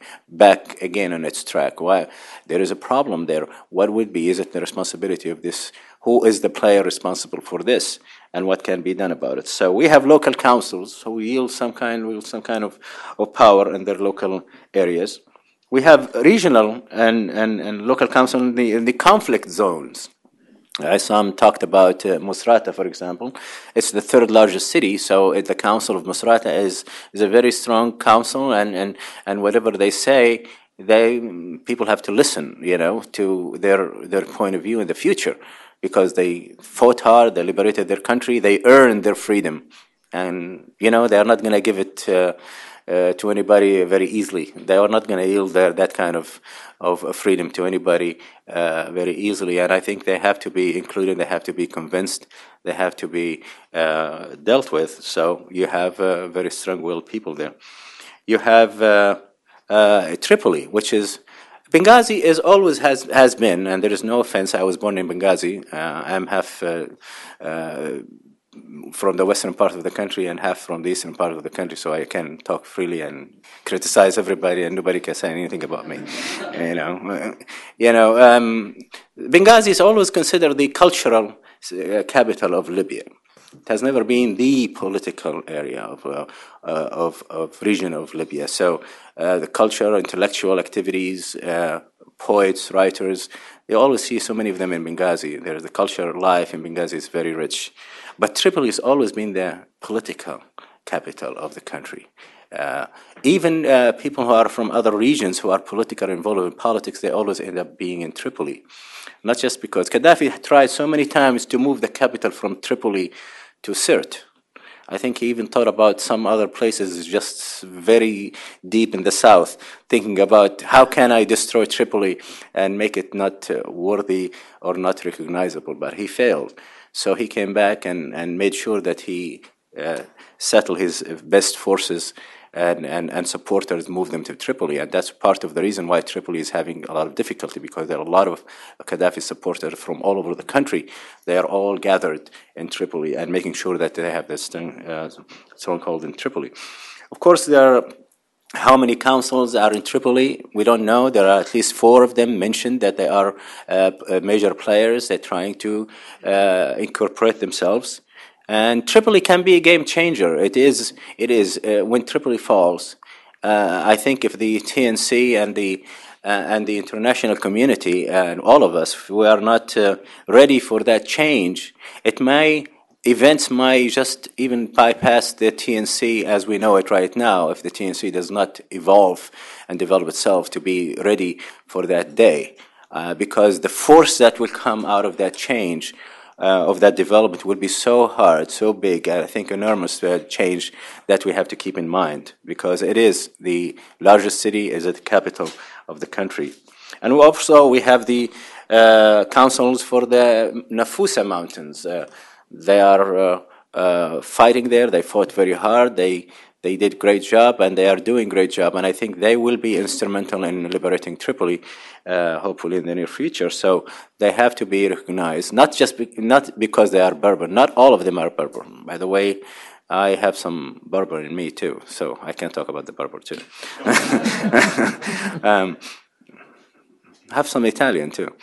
back again on its track. Why? There is a problem there. What would be, is it the responsibility of this? Who is the player responsible for this? And what can be done about it? So we have local councils who yield some kind, wield some kind of, of power in their local areas. We have regional and, and, and local council in the, in the conflict zones. Uh, some talked about uh, Musrata, for example. It's the third largest city, so it, the council of Musrata is, is a very strong council, and, and, and whatever they say, they people have to listen, you know, to their, their point of view in the future, because they fought hard, they liberated their country, they earned their freedom. And, you know, they are not going to give it uh, Uh, to anybody very easily. They are not going to yield their, that kind of, of freedom to anybody uh, very easily. And I think they have to be included, they have to be convinced, they have to be uh, dealt with. So you have uh, very strong-willed people there. You have uh, uh, Tripoli, which is, Benghazi is always has, has been, and there is no offense, I was born in Benghazi. Uh, I'm half uh, uh, from the western part of the country and half from the eastern part of the country, so I can talk freely and criticize everybody, and nobody can say anything about me. You know, you know. Um, Benghazi is always considered the cultural uh, capital of Libya. It has never been the political area of uh, uh, of, of region of Libya. So uh, the culture, intellectual activities, uh, poets, writers, you always see so many of them in Benghazi. There's the culture life in Benghazi is very rich. But Tripoli has always been the political capital of the country. Uh, even uh, people who are from other regions who are politically involved in politics, they always end up being in Tripoli. Not just because Gaddafi tried so many times to move the capital from Tripoli to Sirte. I think he even thought about some other places just very deep in the south, thinking about how can I destroy Tripoli and make it not uh, worthy or not recognizable, but he failed. So he came back and, and made sure that he uh, settled his best forces and, and, and supporters, moved them to Tripoli. And that's part of the reason why Tripoli is having a lot of difficulty, because there are a lot of Gaddafi supporters from all over the country. They are all gathered in Tripoli and making sure that they have this uh, stronghold in Tripoli. Of course, there are how many councils are in Tripoli? We don't know. There are at least four of them mentioned that they are uh, major players. They're trying to uh, incorporate themselves. And Tripoli can be a game changer. It is. It is. Uh, when Tripoli falls, uh, I think if the T N C and the uh, and the international community and all of us, if we are not uh, ready for that change, it may events may just even bypass the T N C as we know it right now. If the T N C does not evolve and develop itself to be ready for that day, uh, because the force that will come out of that change. Uh, of that development will be so hard, so big, and I think enormous uh, change that we have to keep in mind, because it is the largest city, is the capital of the country. And also we have the uh, councils for the Nafusa Mountains. Uh, they are uh, uh, fighting there, they fought very hard, they They did great job, and they are doing great job, and I think they will be instrumental in liberating Tripoli, uh, hopefully in the near future. So they have to be recognized, not just be, not because they are Berber. Not all of them are Berber. By the way, I have some Berber in me too, so I can talk about the Berber too. um, have some Italian too.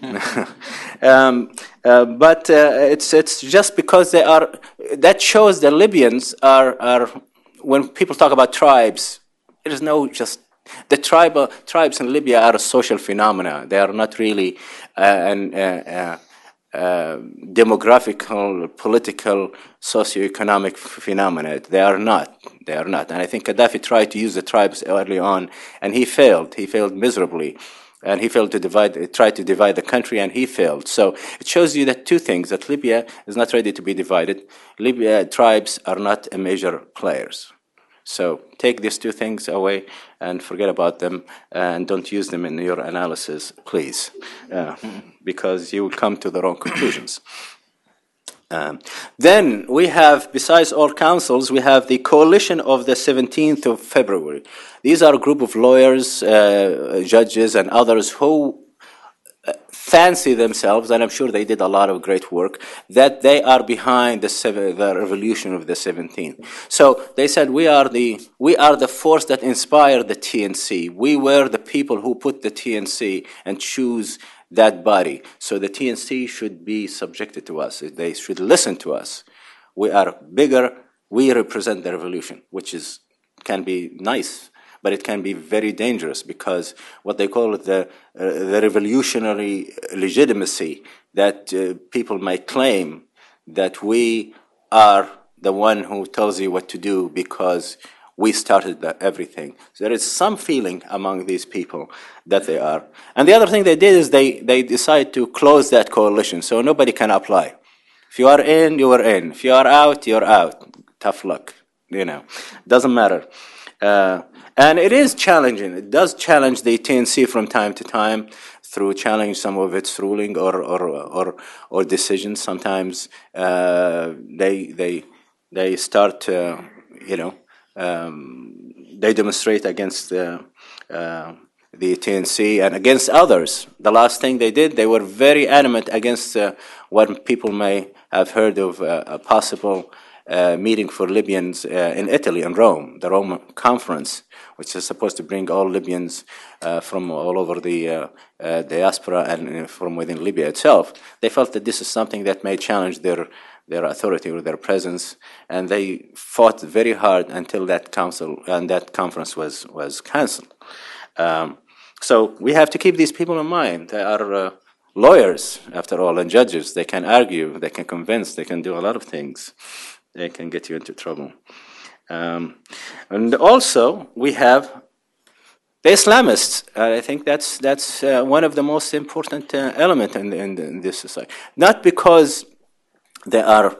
um, uh, but uh, it's it's just because they are. That shows the Libyans are are. When people talk about tribes, it is no just the tribal tribes in Libya are a social phenomena. They are not really uh, an uh, uh, uh, demographical, political, socioeconomic phenomena. They are not. They are not. And I think Gaddafi tried to use the tribes early on, and he failed. He failed miserably. And he failed to divide, tried to divide the country, and he failed. So it shows you that two things, that Libya is not ready to be divided. Libya tribes are not a major players. So take these two things away and forget about them, and don't use them in your analysis, please, uh, because you will come to the wrong conclusions. Um, then we have, besides all councils, we have the coalition of the seventeenth of February. These are a group of lawyers, uh, judges, and others who uh, fancy themselves, and I'm sure they did a lot of great work, that they are behind the, seven, the revolution of the seventeenth. So they said, we are the we are the force that inspired the T N C. We were the people who put the T N C and choose that body. So the T N C should be subjected to us. They should listen to us. We are bigger. We represent the revolution, which is can be nice, but it can be very dangerous, because what they call the uh, the revolutionary legitimacy, that uh, people might claim that we are the one who tells you what to do because we started the, everything. So there is some feeling among these people that they are. And the other thing they did is they, they decided to close that coalition, so nobody can apply. If you are in, you are in. If you are out, you're out. Tough luck, you know. Doesn't matter. Uh, and it is challenging. It does challenge the T N C from time to time through challenge some of its ruling or or or, or decisions. Sometimes uh, they they they start, uh, you know, Um, they demonstrate against the, uh, the T N C and against others. The last thing they did, they were very adamant against uh, what people may have heard of uh, a possible uh, meeting for Libyans uh, in Italy, in Rome, the Rome Conference, which is supposed to bring all Libyans uh, from all over the uh, uh, diaspora and from within Libya itself. They felt that this is something that may challenge their their authority or their presence, and they fought very hard until that council and that conference was was cancelled. Um, so we have to keep these people in mind. They are uh, lawyers, after all, and judges. They can argue, they can convince, they can do a lot of things. They can get you into trouble. Um, and also, we have the Islamists. Uh, I think that's that's uh, one of the most important uh, elements in, in, in this society. Not because they are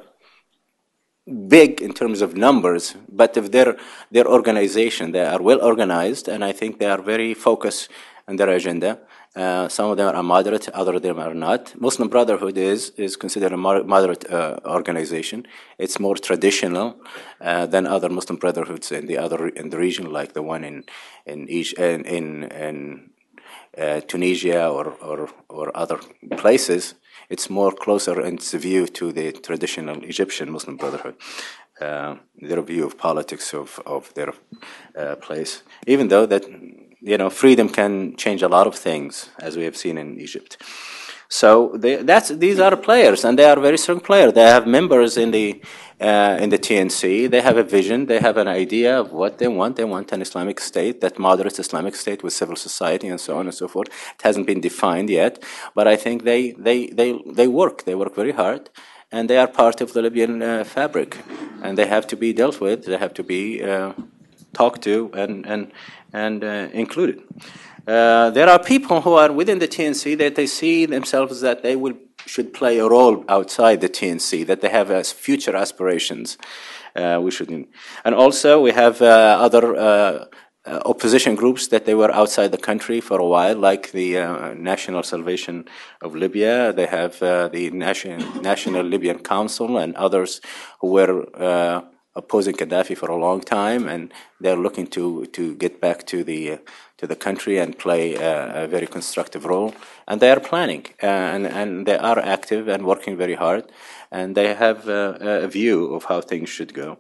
big in terms of numbers, but of their their organization. They are well organized, and I think they are very focused on their agenda. Uh, some of them are moderate, other of them are not. Muslim Brotherhood is is considered a moderate uh, organization. It's more traditional uh, than other Muslim Brotherhoods in the other in the region, like the one in in in in, in uh, Tunisia or, or or other places. It's more closer in its view to the traditional Egyptian Muslim Brotherhood, uh, their view of politics of of their uh, place. Even though that. You know, freedom can change a lot of things, as we have seen in Egypt. So they, that's these are players, and they are very strong players. They have members in the uh, in the T N C. They have a vision. They have an idea of what they want. They want an Islamic state, that moderate Islamic state with civil society and so on and so forth. It hasn't been defined yet, but I think they they they they work. They work very hard, and they are part of the Libyan uh, fabric, and they have to be dealt with. They have to be uh, talked to and and. and uh, included. Uh, there are people who are within the T N C that they see themselves that they will should play a role outside the T N C, that they have as future aspirations. Uh, we should, and also we have uh, other uh, uh, opposition groups that they were outside the country for a while, like the uh, National Salvation of Libya. They have uh, the National National Libyan Council and others who were. Uh, opposing Gaddafi for a long time, and they're looking to to get back to the uh, to the country and play uh, a very constructive role. And they are planning, uh, and and they are active and working very hard, and they have uh, a view of how things should go.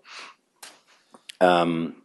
Um,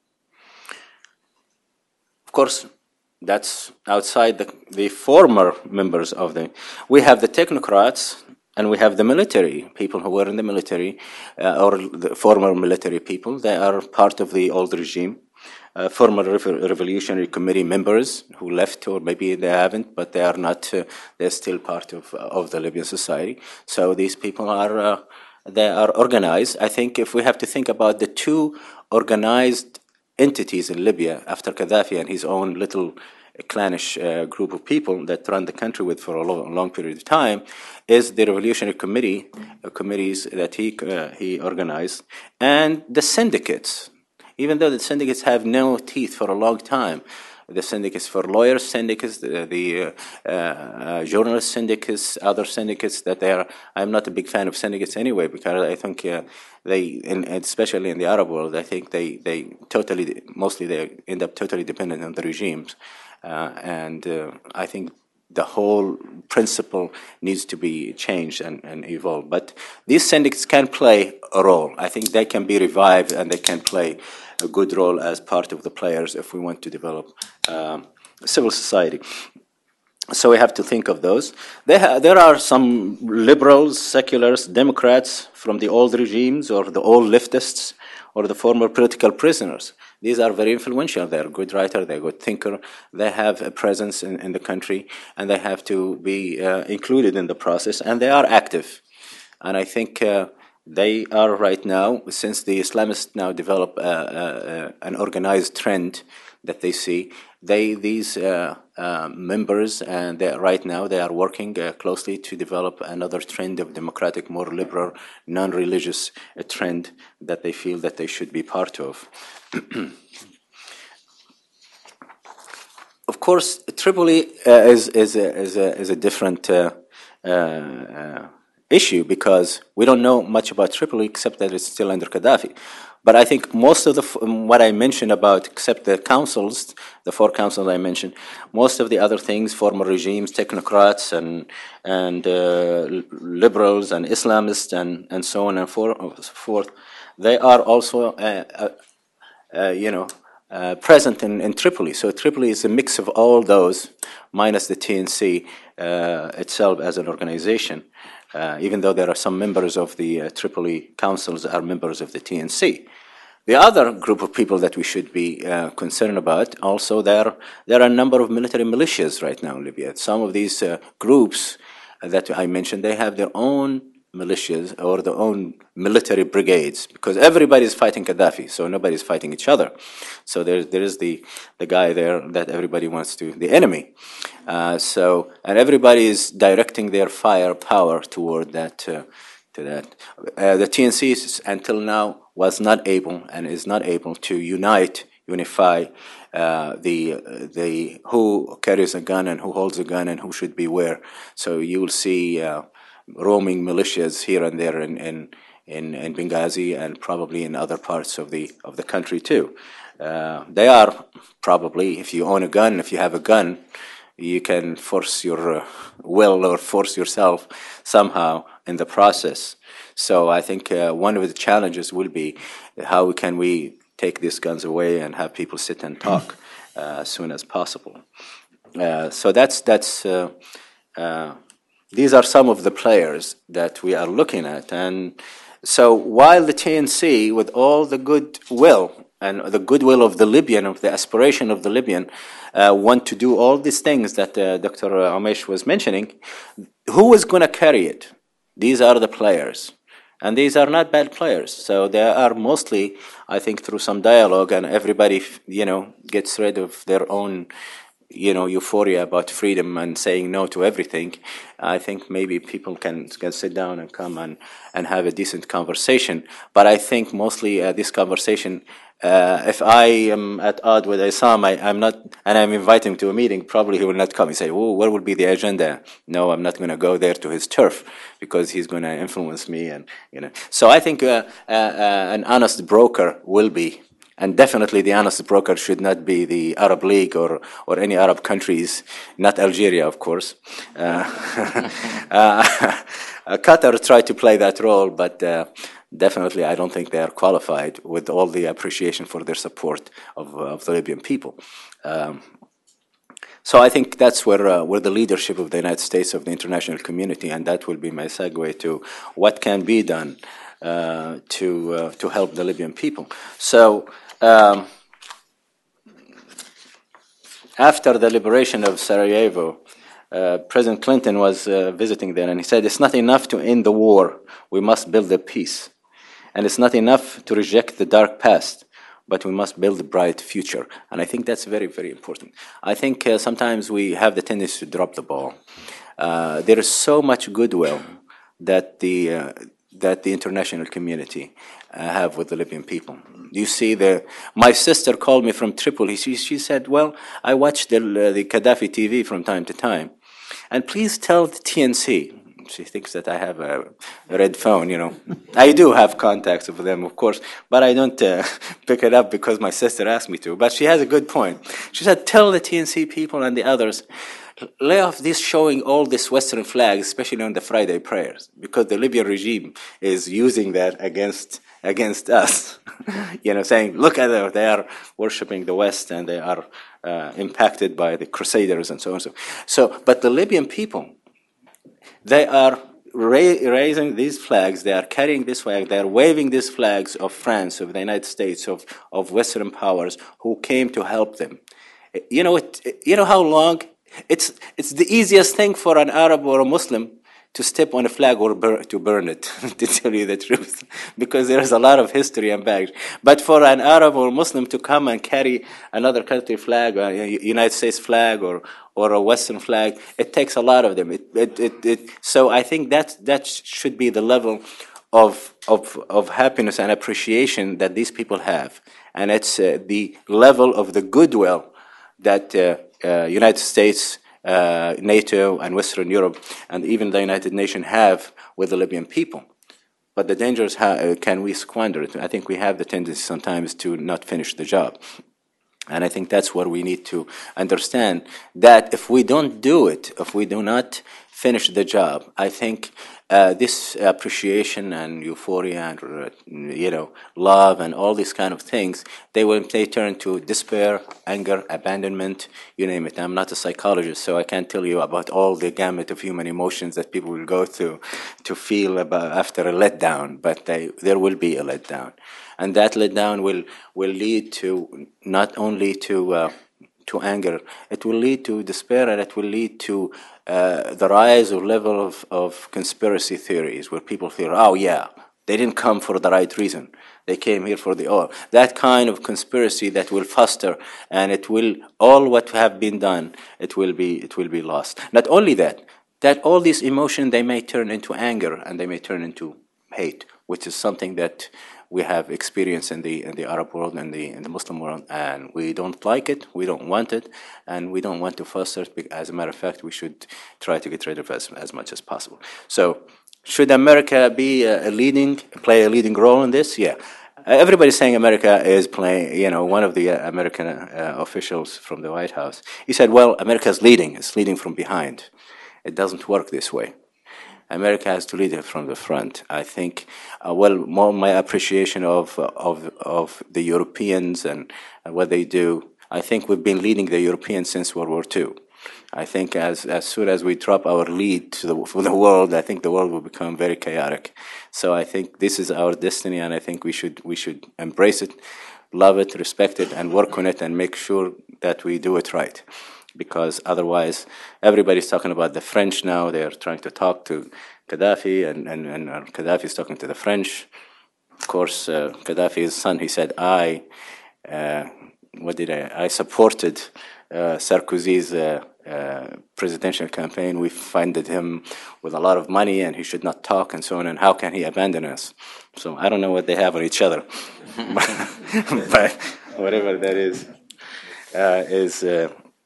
of course, that's outside the the former members of the. We have the technocrats. And we have the military, people who were in the military, uh, or the former military people. They are part of the old regime. Uh, former Re- Revolutionary Committee members who left, or maybe they haven't, but they are not, uh, they're still part of, uh, of the Libyan society. So these people are, uh, they are organized. I think if we have to think about the two organized entities in Libya after Gaddafi and his own little a clannish uh, group of people that run the country with for a long, long period of time, is the Revolutionary Committee, uh, committees that he uh, he organized, and the syndicates. Even though the syndicates have no teeth for a long time, the syndicates for lawyers, syndicates, the, the uh, uh, journalist syndicates, other syndicates that they are. I'm not a big fan of syndicates anyway, because I think uh, they, in, especially in the Arab world, I think they they totally, mostly they end up totally dependent on the regimes. Uh, and uh, I think the whole principle needs to be changed and, and evolved. But these syndicates can play a role. I think they can be revived and they can play a good role as part of the players if we want to develop um, civil society. So we have to think of those. There, ha- there are some liberals, seculars, Democrats from the old regimes or the old leftists or the former political prisoners. These are very influential. They're a good writer, they're a good thinker, they have a presence in, in the country, and they have to be uh, included in the process, and they are active. And I think uh, they are right now, since the Islamists now develop uh, uh, an organized trend that they see, they these uh, uh, members, and they, right now they are working uh, closely to develop another trend of democratic, more liberal, non-religious uh, trend that they feel that they should be part of. Of course, Tripoli uh, is is a, is a, is a different uh, uh, uh, issue, because we don't know much about Tripoli except that it's still under Gaddafi. But I think most of the what I mentioned about, except the councils, the four councils I mentioned, most of the other things, former regimes, technocrats, and and uh, liberals and Islamists and and so on and so forth, they are also uh, uh, uh, you know uh, present in, in Tripoli. So Tripoli is a mix of all those, minus the T N C uh, itself as an organization. Uh, even though there are some members of the uh, Tripoli councils that are members of the T N C. The other group of people that we should be uh, concerned about, also there, there are a number of military militias right now in Libya. Some of these uh, groups that I mentioned, they have their own militias or their own military brigades, because everybody is fighting Gaddafi, so nobody's fighting each other. So there, there is the, the guy there that everybody wants to, the enemy. Uh, so, and everybody is directing their firepower toward that, uh, to that. Uh, the T N C until now was not able and is not able to unite, unify uh, the the who carries a gun and who holds a gun and who should be where. So you will see uh, roaming militias here and there in, in in in Benghazi and probably in other parts of the of the country too. Uh, they are probably, if you own a gun, if you have a gun, you can force your uh, will or force yourself somehow in the process. So I think uh, one of the challenges will be how can we take these guns away and have people sit and talk uh, as soon as possible. Uh, so that's that's uh, uh, these are some of the players that we are looking at. And so while the T N C, with all the goodwill and the goodwill of the Libyan, of the aspiration of the Libyan, uh, want to do all these things that uh, Doctor Umesh was mentioning, who is going to carry it? These are the players. And these are not bad players. So they are mostly, I think, through some dialogue, and everybody, you know, gets rid of their own, you know, euphoria about freedom and saying no to everything. I think maybe people can, can sit down and come and, and have a decent conversation. But I think mostly uh, this conversation, uh, if I am at odds with Isam, I, I'm not, and I'm inviting him to a meeting, probably he will not come. He say, oh, what will be the agenda? No, I'm not going to go there to his turf because he's going to influence me. And, you know, so I think uh, uh, uh, an honest broker will be. And definitely the honest broker should not be the Arab League or, or any Arab countries, not Algeria, of course. Uh, uh, Qatar tried to play that role, but uh, definitely I don't think they are qualified with all the appreciation for their support of, of the Libyan people. Um, so I think that's where, uh, where the leadership of the United States, of the international community, and that will be my segue to what can be done uh, to, uh, to help the Libyan people. So, Um, after the liberation of Sarajevo, uh, President Clinton was uh, visiting there, and he said, it's not enough to end the war, we must build a peace. And it's not enough to reject the dark past, but we must build a bright future. And I think that's very, very important. I think uh, sometimes we have the tendency to drop the ball. Uh, there is so much goodwill that the, uh, that the international community uh, have with the Libyan people. You see, the my sister called me from Tripoli. She, she said, well, I watch the, uh, the Gaddafi T V from time to time. And please tell the T N C. She thinks that I have a, a red phone, you know. I do have contacts with them, of course, but I don't uh, pick it up because my sister asked me to. But she has a good point. She said, tell the T N C people and the others, lay off this showing all these Western flags, especially on the Friday prayers, because the Libyan regime is using that against against us, you know, saying, look at them, they are worshipping the West and they are uh, impacted by the Crusaders and so on and so. So, but the Libyan people, they are ra raising these flags, they are carrying this flag, they are waving these flags of France, of the United States, of, of Western powers who came to help them. You know, it, you know how long? It's, it's the easiest thing for an Arab or a Muslim to step on a flag or bur to burn it, to tell you the truth, because there is a lot of history and baggage. But for an Arab or Muslim to come and carry another country flag, a United States flag or, or a Western flag, it takes a lot of them. It, it, it, it, so I think that, that should be the level of, of, of happiness and appreciation that these people have. And it's uh, the level of the goodwill that uh, uh, United States, Uh, NATO and Western Europe and even the United Nations have with the Libyan people. But the dangers, ha can we squander it? I think we have the tendency sometimes to not finish the job. And I think that's what we need to understand, that if we don't do it, if we do not finish the job, I think uh, this appreciation and euphoria and, uh, you know, love and all these kind of things, they will they turn to despair, anger, abandonment, you name it. I'm not a psychologist, so I can't tell you about all the gamut of human emotions that people will go through to feel about after a letdown, but they, there will be a letdown. And that letdown will, will lead to not only to, uh, to anger. It will lead to despair, and it will lead to uh, the rise of level of, of conspiracy theories, where people feel, oh yeah, they didn't come for the right reason. They came here for the oil. That kind of conspiracy that will foster, and it will, all what have been done, it will be, it will be lost. Not only that, that all this emotion, they may turn into anger, and they may turn into hate, which is something that we have experienced in the in the Arab world and the in the Muslim world, and we don't like it, we don't want it, and we don't want to foster it. As a matter of fact, we should try to get rid of it as, as much as possible. So, should America be a leading, play a leading role in this? Yeah. Everybody's saying America is playing, you know, one of the uh, American uh, officials from the White House, he said, well, America is leading, it's leading from behind. It doesn't work this way. America has to lead it from the front. I think, uh, well, more my appreciation of, of, of the Europeans and, and what they do, I think we've been leading the Europeans since World War Two. I think as, as soon as we drop our lead to the, for the world, I think the world will become very chaotic. So I think this is our destiny, and I think we should, we should embrace it, love it, respect it, and work on it, and make sure that we do it right. Because otherwise, everybody's talking about the French now. They're trying to talk to Gaddafi, and, and, and uh, Gaddafi is talking to the French. Of course, uh, Gaddafi's son, he said, I, uh, what did I, I supported uh, Sarkozy's uh, uh, presidential campaign. We funded him with a lot of money, and he should not talk, and so on, and how can he abandon us? So I don't know what they have on each other. But whatever that is, uh, is... Uh,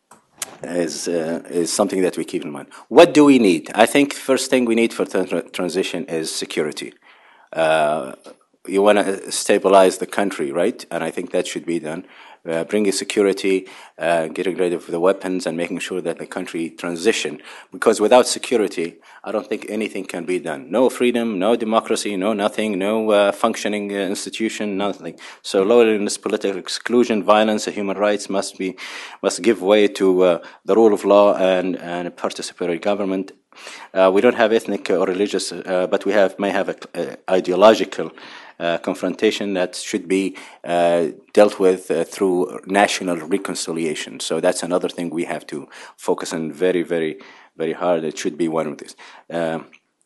Is, uh, is something that we keep in mind. What do we need? I think first thing we need for tra transition is security. Uh, you want to stabilize the country, right? And I think that should be done. Uh, bringing security, uh, getting rid of the weapons, and making sure that the country transition. Because without security, I don't think anything can be done. No freedom, no democracy, no nothing, no uh, functioning uh, institution, nothing. So lawlessness, political exclusion, violence, and human rights must be must give way to uh, the rule of law and and participatory government. Uh, we don't have ethnic or religious, uh, but we have may have a, a ideological uh, confrontation that should be uh, dealt with uh, through national reconciliation. So that's another thing we have to focus on very, very, very hard. It should be one of these. Uh,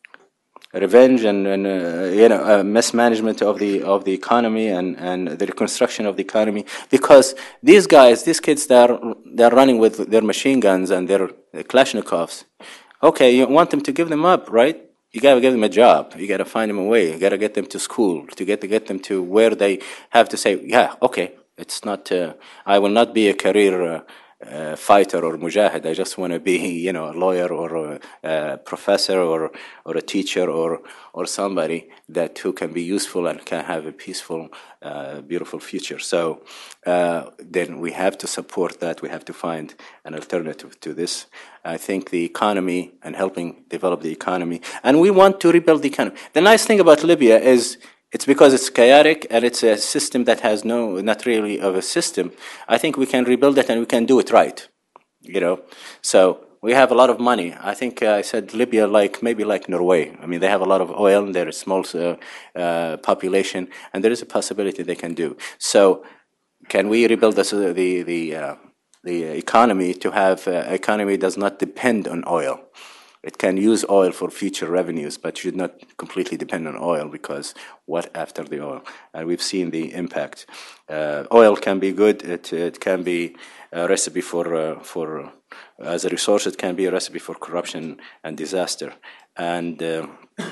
revenge and, and uh, you know uh, mismanagement of the of the economy and, and the reconstruction of the economy, because these guys, these kids, they're they're running with their machine guns and their Kalashnikovs. Okay, you want them to give them up, right? You gotta give them a job. You gotta find them a way. You gotta get them to school, to get to get them to where they have to say, yeah, okay, it's not. Uh, I will not be a career uh, uh, fighter or mujahid. I just want to be, you know, a lawyer or a, a professor or or a teacher or or somebody that who can be useful and can have a peaceful, uh, beautiful future. So uh, then we have to support that. We have to find an alternative to this. I think the economy and helping develop the economy. And we want to rebuild the economy. The nice thing about Libya is it's because it's chaotic and it's a system that has no, not really of a system. I think we can rebuild it and we can do it right, you know. So we have a lot of money. I think uh, I said Libya like, maybe like Norway. I mean, they have a lot of oil and they're a small uh, uh, population, and there is a possibility they can do. So can we rebuild this, uh, the, the, uh, the economy to have uh, economy does not depend on oil. It can use oil for future revenues, but should not completely depend on oil, because what after the oil? And we've seen the impact. Uh, oil can be good. It, it can be a recipe for, uh, for uh, as a resource, it can be a recipe for corruption and disaster. And uh,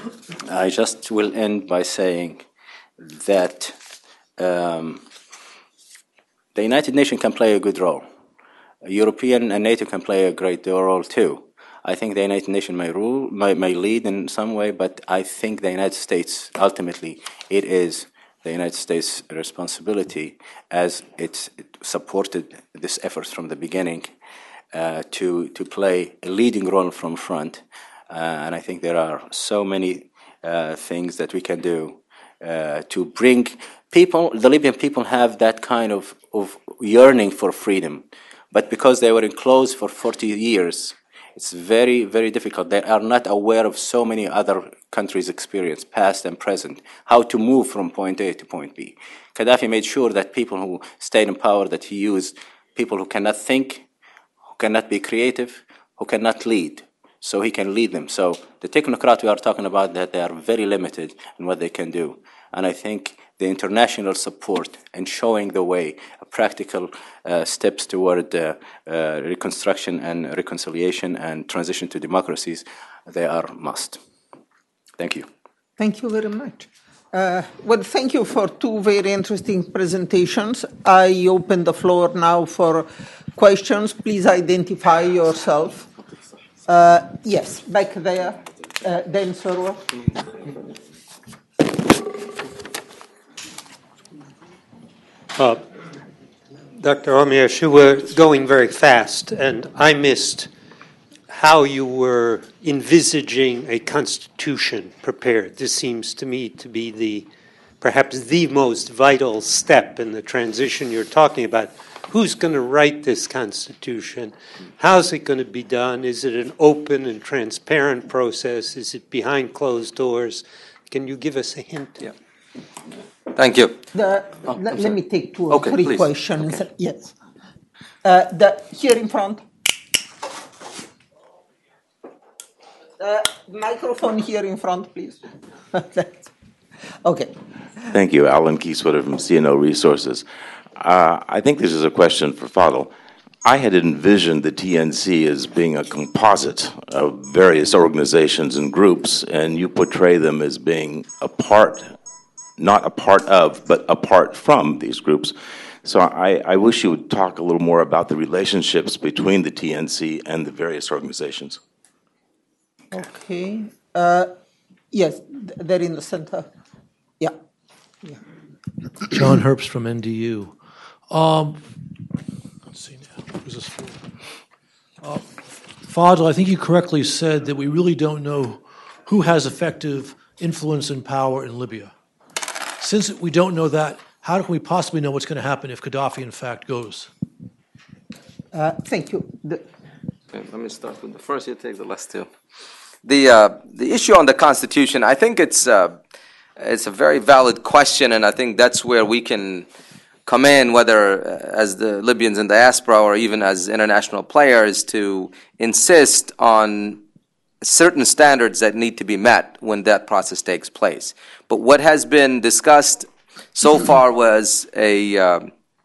I just will end by saying that um, the United Nations can play a good role. European and NATO can play a great role too. I think the United Nations may rule, may, may lead in some way, but I think the United States, ultimately, it is the United States' responsibility, as it's, it supported this effort from the beginning, uh, to, to play a leading role from front. Uh, and I think there are so many uh, things that we can do uh, to bring people, the Libyan people have that kind of, of yearning for freedom. But because they were enclosed for forty years, it's very, very difficult. They are not aware of so many other countries' experience, past and present, how to move from point A to point B. Gaddafi made sure that people who stayed in power, that he used people who cannot think, who cannot be creative, who cannot lead. So he can lead them. So the technocrat we are talking about, that they are very limited in what they can do. And I think the international support and showing the way, uh, practical uh, steps toward uh, uh, reconstruction and reconciliation and transition to democracies, they are must. Thank you. Thank you very much. Uh, well, thank you for two very interesting presentations. I open the floor now for questions. Please identify yourself. Uh, yes, back there, uh, Dan Sorwa. Uh, Doctor Amiash, you were going very fast, and I missed how you were envisaging a constitution prepared. This seems to me to be the perhaps the most vital step in the transition you're talking about. Who's going to write this constitution? How's it going to be done? Is it an open and transparent process? Is it behind closed doors? Can you give us a hint? Yeah. Thank you. The, oh, let, let me take two or okay, three please. questions. Okay. Yes. Uh, the, here in front. Uh, microphone here in front, please. Okay. Thank you. Alan Kieswetter from C N O Resources. Uh, I think this is a question for Fadl. I had envisioned the T N C as being a composite of various organizations and groups, and you portray them as being a part, not a part of, but apart from these groups. So I, I wish you would talk a little more about the relationships between the T N C and the various organizations. Okay. Uh, yes, they're in the center. Yeah. yeah. John Herbst from N D U. Um, let's see now. Who's this for? Uh, Fadl, I think you correctly said that we really don't know who has effective influence and power in Libya. Since we don't know that, how can we possibly know what's going to happen if Gaddafi, in fact, goes? Uh, thank you. The Okay, let me start with the first. You take the last two. The uh, the issue on the Constitution, I think it's uh, it's a very valid question, and I think that's where we can come in, whether as the Libyans in diaspora or even as international players, to insist on certain standards that need to be met when that process takes place. But what has been discussed so far was a, uh,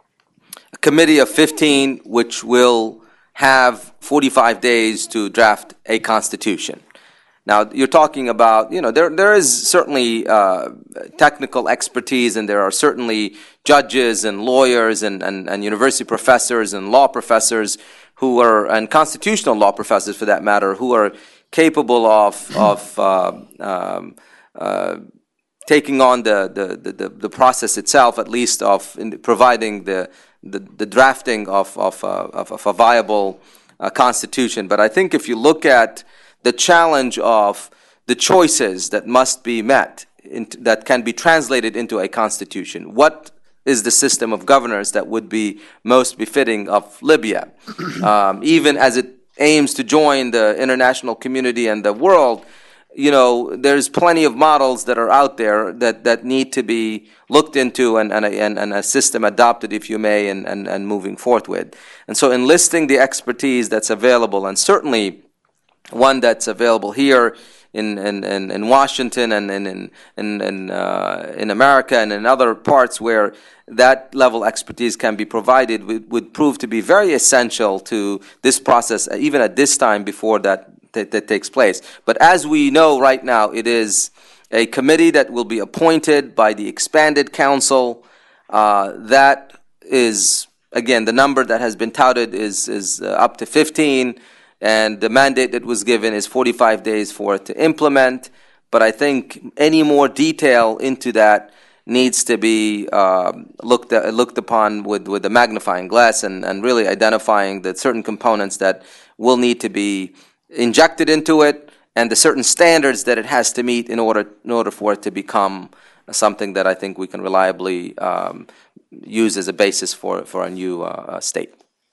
a committee of fifteen, which will have forty-five days to draft a constitution. Now, you're talking about, you know, there there is certainly uh, technical expertise, and there are certainly judges and lawyers and, and, and university professors and law professors who are, and constitutional law professors for that matter, who are capable of of uh, um, uh, taking on the, the, the, the process itself, at least of in providing the, the, the drafting of, of, uh, of, of a viable uh, constitution. But I think if you look at the challenge of the choices that must be met, in, that can be translated into a constitution. What is the system of governance that would be most befitting of Libya? Um, even as it aims to join the international community and the world, you know, there's plenty of models that are out there that, that need to be looked into and, and, a, and, and a system adopted, if you may, and, and, and moving forth with. And so enlisting the expertise that's available, and certainly one that's available here in in, in, in Washington and in in in in, uh, in America and in other parts where that level of expertise can be provided would, would prove to be very essential to this process, even at this time before that, that that takes place. But as we know right now, it is a committee that will be appointed by the expanded council. Uh, that is, again, the number that has been touted is is uh, up to fifteen. And the mandate that was given is forty-five days for it to implement. But I think any more detail into that needs to be uh, looked at, looked upon with, with a magnifying glass, and, and really identifying the certain components that will need to be injected into it, and the certain standards that it has to meet in order in order for it to become something that I think we can reliably um, use as a basis for for a new uh, state.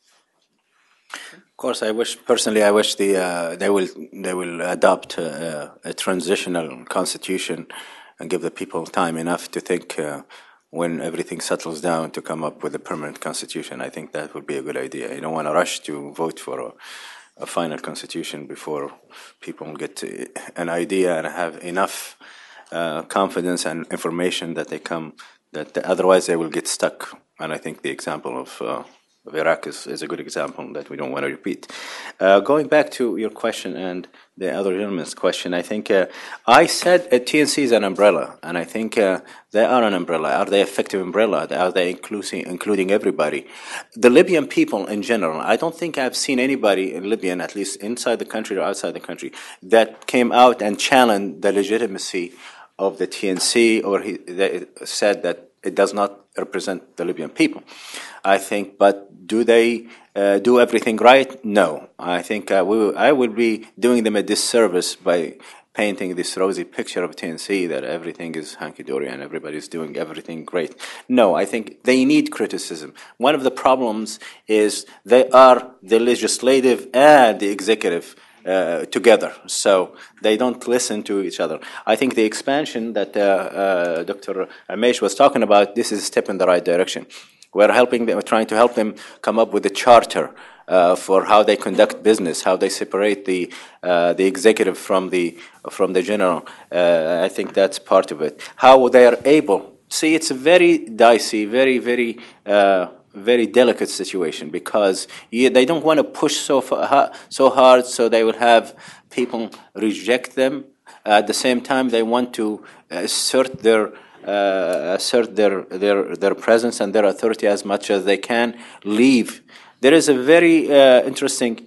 Of course, I wish personally. I wish the uh, they will they will adopt uh, a transitional constitution and give the people time enough to think uh, when everything settles down, to come up with a permanent constitution. I think that would be a good idea. You don't want to rush to vote for a, a final constitution before people get to an idea and have enough uh, confidence and information that they come, that otherwise they will get stuck. And I think the example of, uh, of Iraq is, is a good example that we don't want to repeat. Uh, going back to your question and the other gentleman's question, I think uh, I said uh, T N C is an umbrella, and I think uh, they are an umbrella. Are they effective umbrella? Are they including, including everybody? The Libyan people in general, I don't think I've seen anybody in Libya, at least inside the country or outside the country, that came out and challenged the legitimacy of the T N C, or he, they said that it does not represent the Libyan people. I think, but do they uh, do everything right? No. I think uh, we will, I will be doing them a disservice by painting this rosy picture of T N C that everything is hunky-dory and everybody's doing everything great. No, I think they need criticism. One of the problems is they are the legislative and the executive Uh, together, so they don't listen to each other. I think the expansion that uh, uh, Doctor Amesh was talking about, this is a step in the right direction. We're helping them, we're trying to help them come up with a charter uh, for how they conduct business, how they separate the uh, the executive from the from the general. Uh, I think that's part of it. How they are able. See, it's a very dicey, very very. Uh, very delicate situation, because you, they don't want to push so far, so hard, so they will have people reject them. Uh, at the same time, they want to assert their uh, assert their their their presence and their authority as much as they can. Leave. There is a very uh, interesting.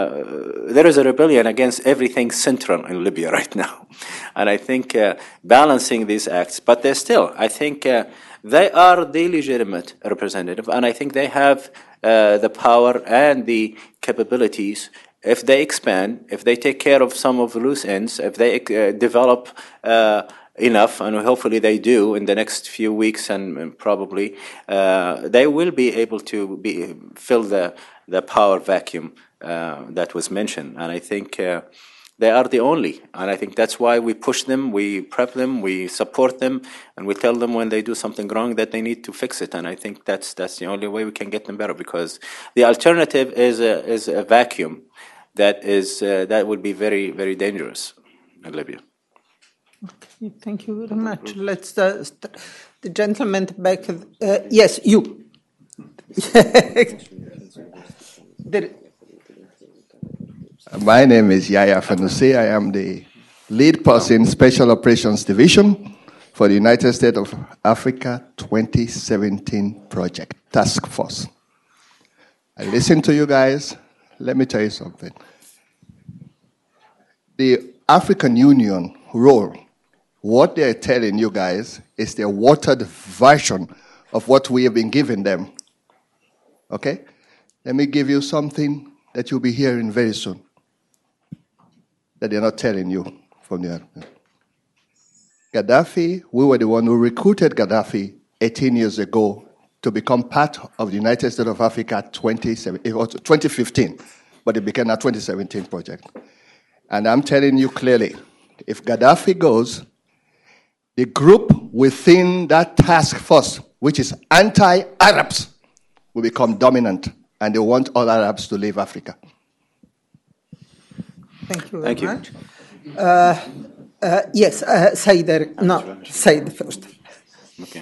Uh, there is a rebellion against everything central in Libya right now, and I think uh, balancing these acts. But they're still, I think. Uh, They are the legitimate representative, and I think they have uh, the power and the capabilities. If they expand, if they take care of some of the loose ends, if they uh, develop uh, enough, and hopefully they do in the next few weeks, and, and probably uh, they will be able to be, fill the the power vacuum uh, that was mentioned. And I think. Uh, They are the only, and I think that's why we push them, we prep them, we support them, and we tell them when they do something wrong that they need to fix it. And I think that's that's the only way we can get them better, because the alternative is a is a vacuum that is uh, that would be very very dangerous in Libya. Okay, thank you very much. Let's uh, st- the gentleman back. Uh, yes, you. there, My name is Yaya Fanuse. I am the lead person, Special Operations Division for the United States of Africa twenty seventeen Project Task Force. I listen to you guys. Let me tell you something. The African Union role, what they're telling you guys is the watered version of what we have been giving them. Okay? Let me give you something that you'll be hearing very soon, that they're not telling you from the Gaddafi, we were the one who recruited Gaddafi eighteen years ago to become part of the United States of Africa twenty fifteen, but it became a twenty seventeen project. And I'm telling you clearly, if Gaddafi goes, the group within that task force, which is anti-Arabs, will become dominant, and they want all Arabs to leave Africa. Thank you very Thank you. much. Uh, uh, yes, uh, Saider. No, Said first. Okay.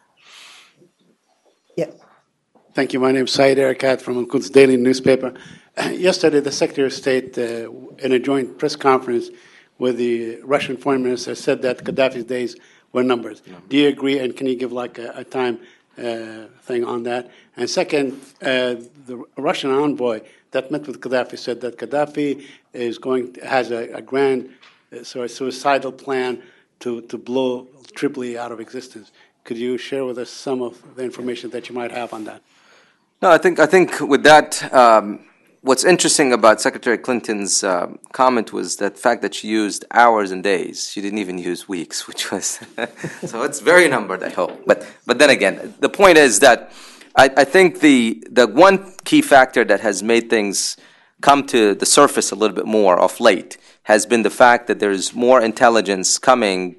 Yeah. Thank you. My name is Said Erekat from Al-Quds Daily newspaper. Yesterday, the Secretary of State, uh, in a joint press conference with the Russian Foreign Minister, said that Gaddafi's days were numbered. Yeah. Do you agree, and can you give like a, a time uh, thing on that? And second, uh, the Russian envoy that met with Gaddafi said that Gaddafi is going has a, a grand uh, sort of suicidal plan to, to blow Tripoli out of existence. Could you share with us some of the information that you might have on that? No, I think I think with that, um, what's interesting about Secretary Clinton's uh, comment was that fact that she used hours and days. She didn't even use weeks, which was so it's very numbered, I hope. But but then again, the point is that I, I think the the one key factor that has made things come to the surface a little bit more of late has been the fact that there's more intelligence coming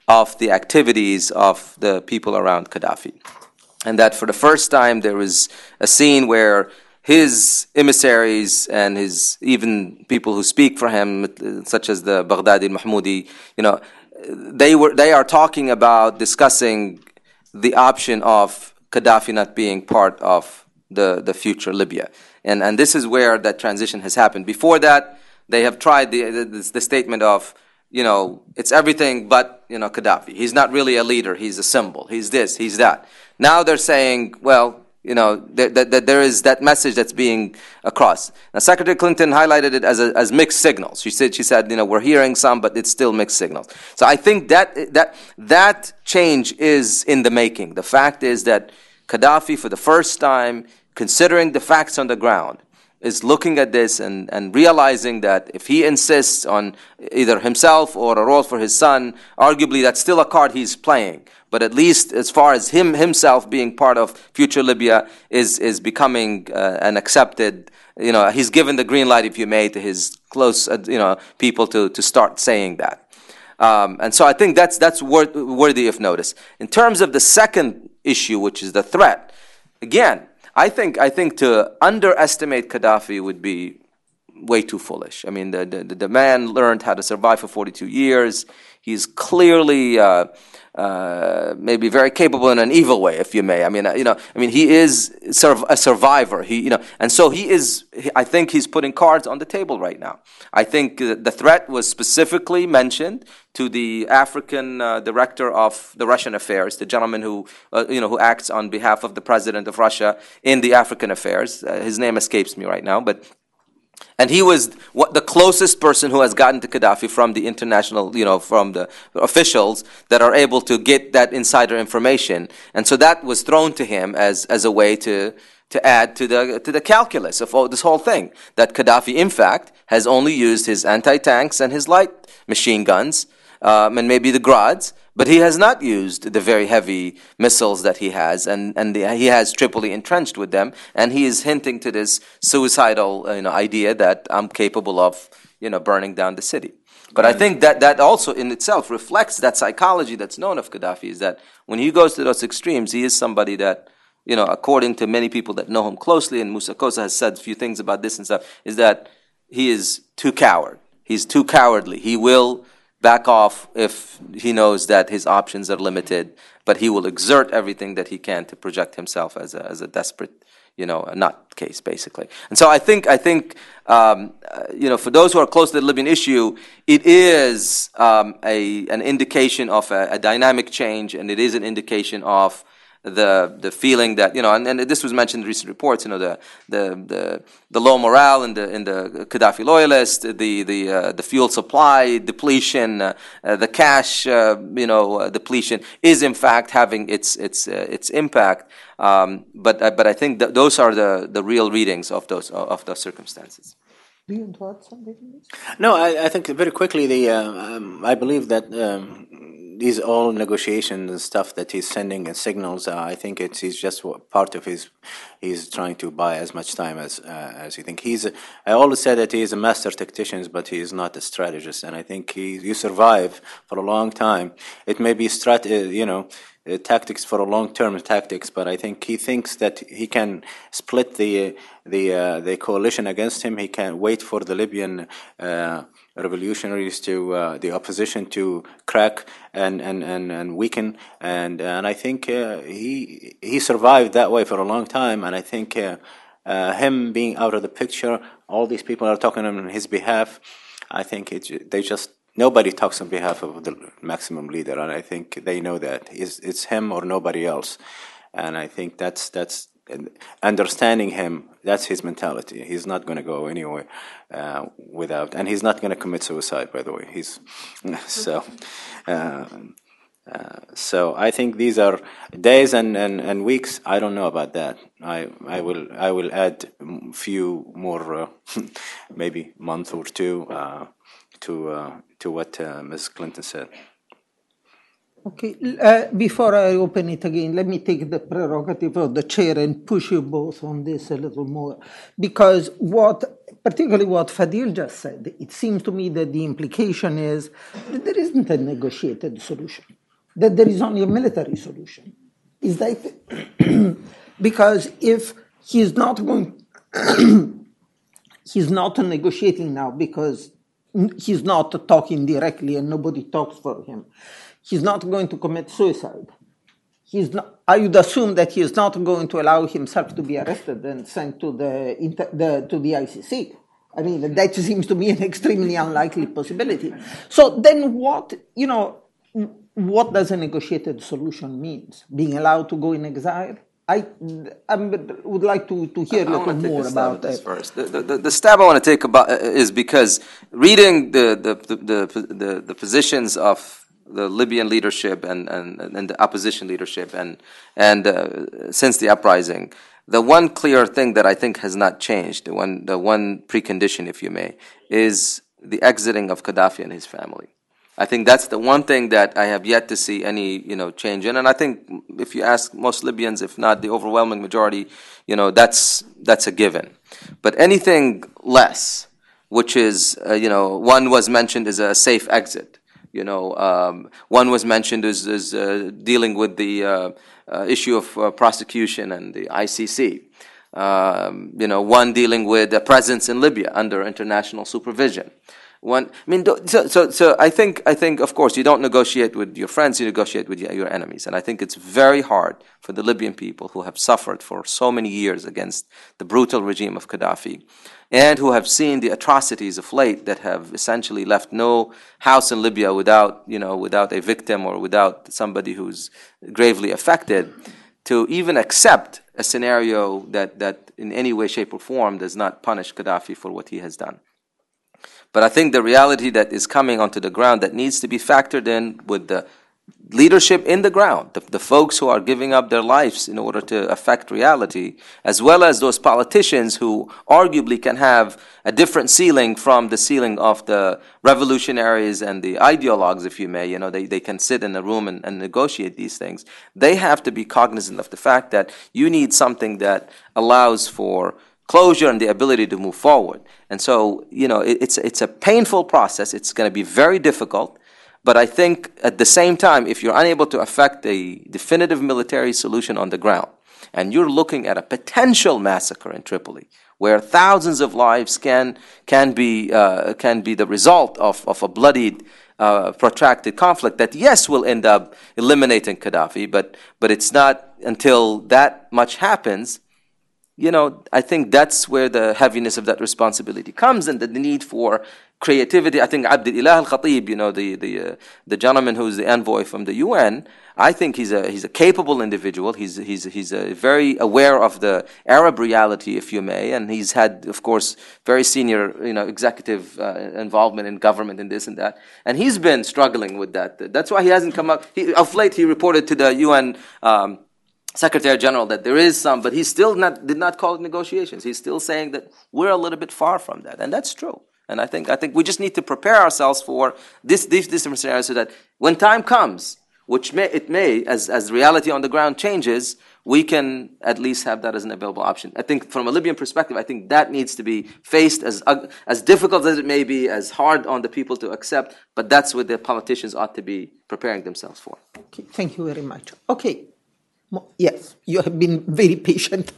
of the activities of the people around Gaddafi. And that for the first time there was a scene where his emissaries and his even people who speak for him, such as the Baghdadi Mahmoudi, you know, they were they are talking about discussing the option of Gaddafi not being part of the, the future Libya. And and this is where that transition has happened. Before that, they have tried the the, the statement of, you know, it's everything but, you know, Gaddafi. He's not really a leader. He's a symbol. He's this, he's that. Now they're saying, well, you know, that, that, that there is that message that's being across. Now, Secretary Clinton highlighted it as a, as mixed signals. She said, she said, you know, we're hearing some, but it's still mixed signals. So I think that that that change is in the making. The fact is that Gaddafi, for the first time, considering the facts on the ground, is looking at this and, and realizing that if he insists on either himself or a role for his son, arguably that's still a card he's playing. But at least as far as him himself being part of future Libya is is becoming uh, an accepted, you know, he's given the green light, if you may, to his close, uh, you know, people to, to start saying that. Um, and so I think that's that's wor- worthy of notice. In terms of the second issue, which is the threat, again, I think I think to underestimate Gaddafi would be way too foolish. I mean, the the, the man learned how to survive for forty-two years. He's clearly uh, uh, maybe very capable in an evil way, if you may. I mean, you know, I mean, he is a survivor. He, you know, and so he is. I think he's putting cards on the table right now. I think the threat was specifically mentioned to the African uh, director of the Russian affairs, the gentleman who, uh, you know, who acts on behalf of the president of Russia in the African affairs. Uh, his name escapes me right now, but. And he was what, the closest person who has gotten to Gaddafi from the international, you know, from the officials that are able to get that insider information. And so that was thrown to him as, as a way to, to add to the, to the calculus of all, this whole thing. That Gaddafi, in fact, has only used his anti-tanks and his light machine guns, um, and maybe the Grads, but he has not used the very heavy missiles that he has, and, and the, he has Tripoli entrenched with them, and he is hinting to this suicidal you know, idea that I'm capable of you know, burning down the city. But I think that that also in itself reflects that psychology that's known of Gaddafi, is that when he goes to those extremes, he is somebody that, you know, according to many people that know him closely, and Musa Kosa has said a few things about this and stuff, is that he is too coward. He's too cowardly. He will back off if he knows that his options are limited, but he will exert everything that he can to project himself as a, as a desperate, you know, a nut case, basically. And so I think, I think, um, uh, you know, for those who are close to the Libyan issue, it is um, a an indication of a, a dynamic change, and it is an indication of the the feeling that, you know, and, and this was mentioned in recent reports, you know, the the the, the low morale in the in the Gaddafi loyalists, the the uh, the fuel supply depletion, uh, uh, the cash uh, you know uh, depletion is in fact having its its uh, its impact. Um, but uh, but I think that those are the, the real readings of those of those circumstances. Do you want to add something? No, I, I think very quickly the uh, um, I believe that. Um, These all negotiations and stuff that he's sending and signals, uh, I think it's he's just part of his. He's trying to buy as much time as uh, as he think. He's. A, I always said that he's a master tactician, but he is not a strategist. And I think he you survive for a long time. It may be strat, uh, you know, uh, tactics for a long term tactics, but I think he thinks that he can split the the uh, the coalition against him. He can wait for the Libyan. Uh, revolutionaries to uh, the opposition to crack and and and, and weaken, and and I think uh, he he survived that way for a long time, and I think uh, uh, him being out of the picture, all these people are talking on his behalf. I think it they just nobody talks on behalf of the maximum leader, and I think they know that it's, it's him or nobody else, and I think that's that's. Understanding him, that's his mentality. He's not going to go anywhere uh, without, and he's not going to commit suicide. By the way, he's so. Uh, uh, so I think these are days and, and, and weeks. I don't know about that. I I will I will add few more, uh, maybe month or two uh, to uh, to what uh, Miz Clinton said. Okay, uh, before I open it again, let me take the prerogative of the chair and push you both on this a little more. Because what, particularly what Fadil just said, it seems to me that the implication is that there isn't a negotiated solution. that there is only a military solution. Is that because if he's not going, he's not negotiating now because he's not talking directly and nobody talks for him. He's not going to commit suicide. He's not, I would assume that he is not going to allow himself to be arrested and sent to the, the to the I C C. I mean, that seems to me an extremely unlikely possibility. So then what, you know, what does a negotiated solution mean? Being allowed to go in exile? I, I would like to, to hear a little more about that. First. The, the, the stab I want to take about is because reading the, the, the, the, the positions of the Libyan leadership and, and, and the opposition leadership and, and uh, since the uprising, the one clear thing that I think has not changed, the one, the one precondition, if you may, is the exiting of Gaddafi and his family. I think that's the one thing that I have yet to see any, you know, change in. And I think if you ask most Libyans, if not the overwhelming majority, you know, that's that's a given. But anything less, which is, uh, you know, one was mentioned as a safe exit. You know, um, one was mentioned as, as uh, dealing with the uh, uh, issue of uh, prosecution and the I C C. Um, you know, one dealing with a presence in Libya under international supervision. One, I mean, so, so, so I think, I think, of course, you don't negotiate with your friends, you negotiate with your enemies. And I think it's very hard for the Libyan people who have suffered for so many years against the brutal regime of Gaddafi and who have seen the atrocities of late that have essentially left no house in Libya without, you know, without a victim or without somebody who's gravely affected, to even accept a scenario that, that in any way, shape, or form does not punish Gaddafi for what he has done. But I think the reality that is coming onto the ground that needs to be factored in with the leadership in the ground, the, the folks who are giving up their lives in order to affect reality, as well as those politicians who arguably can have a different ceiling from the ceiling of the revolutionaries and the ideologues, if you may. You know, they, they can sit in a room and, and negotiate these things. They have to be cognizant of the fact that you need something that allows for closure and the ability to move forward. And so, you know, it, it's it's a painful process. It's going to be very difficult. But I think at the same time, if you're unable to effect a definitive military solution on the ground, and you're looking at a potential massacre in Tripoli, where thousands of lives can can be uh, can be the result of of a bloodied, uh, protracted conflict that, yes, will end up eliminating Gaddafi, but but it's not until that much happens. You know, I think that's where the heaviness of that responsibility comes, and the, the need for creativity. I think Abd Ilah al-Khatib, you know, the the uh, the gentleman who's the envoy from the U N, I think he's a he's a capable individual. He's he's he's a very aware of the Arab reality, if you may, and he's had, of course, very senior, you know, executive uh, involvement in government and this and that, and he's been struggling with that. That's why he hasn't come up. He, of late, he reported to the U N. Um, Secretary General that there is some, but he still not, did not call it negotiations. He's still saying that we're a little bit far from that, and that's true. And I think I think we just need to prepare ourselves for this these different scenarios so that when time comes, which may it may as as reality on the ground changes, we can at least have that as an available option. I think from a Libyan perspective, I think that needs to be faced as as difficult as it may be, as hard on the people to accept. But that's what the politicians ought to be preparing themselves for. Okay, thank you very much. Okay. Yes, you have been very patient.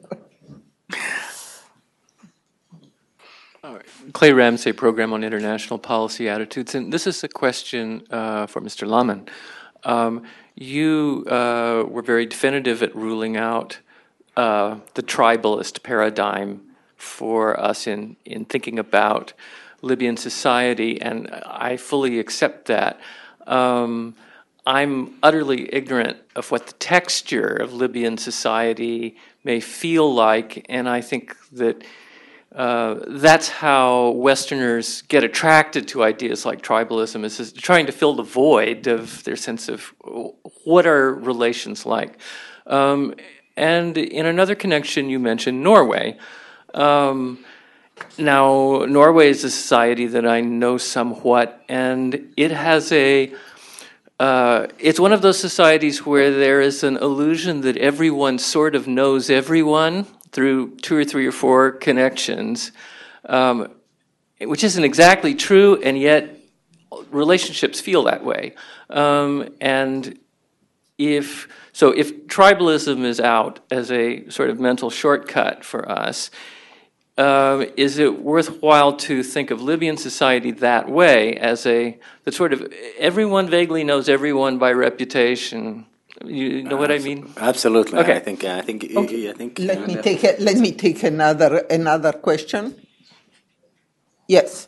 All right. Clay Ramsey, Program on International Policy Attitudes. And this is a question uh, for Mister Laman. Um, you uh, were very definitive at ruling out uh, the tribalist paradigm for us in, in thinking about Libyan society, and I fully accept that. Um, I'm utterly ignorant of what the texture of Libyan society may feel like, and I think that uh, that's how Westerners get attracted to ideas like tribalism, is trying to fill the void of their sense of what are relations like. Um, and in another connection, you mentioned Norway. Um, now, Norway is a society that I know somewhat, and it has a Uh, it's one of those societies where there is an illusion that everyone sort of knows everyone through two or three or four connections, um, which isn't exactly true, and yet relationships feel that way. Um, and if so, if tribalism is out as a sort of mental shortcut for us, uh, is it worthwhile to think of Libyan society that way, as a that sort of everyone vaguely knows everyone by reputation? You know what I mean? Absolutely. Okay. I think. I think. Okay. I think. Let me take a, let me take another another question. Yes.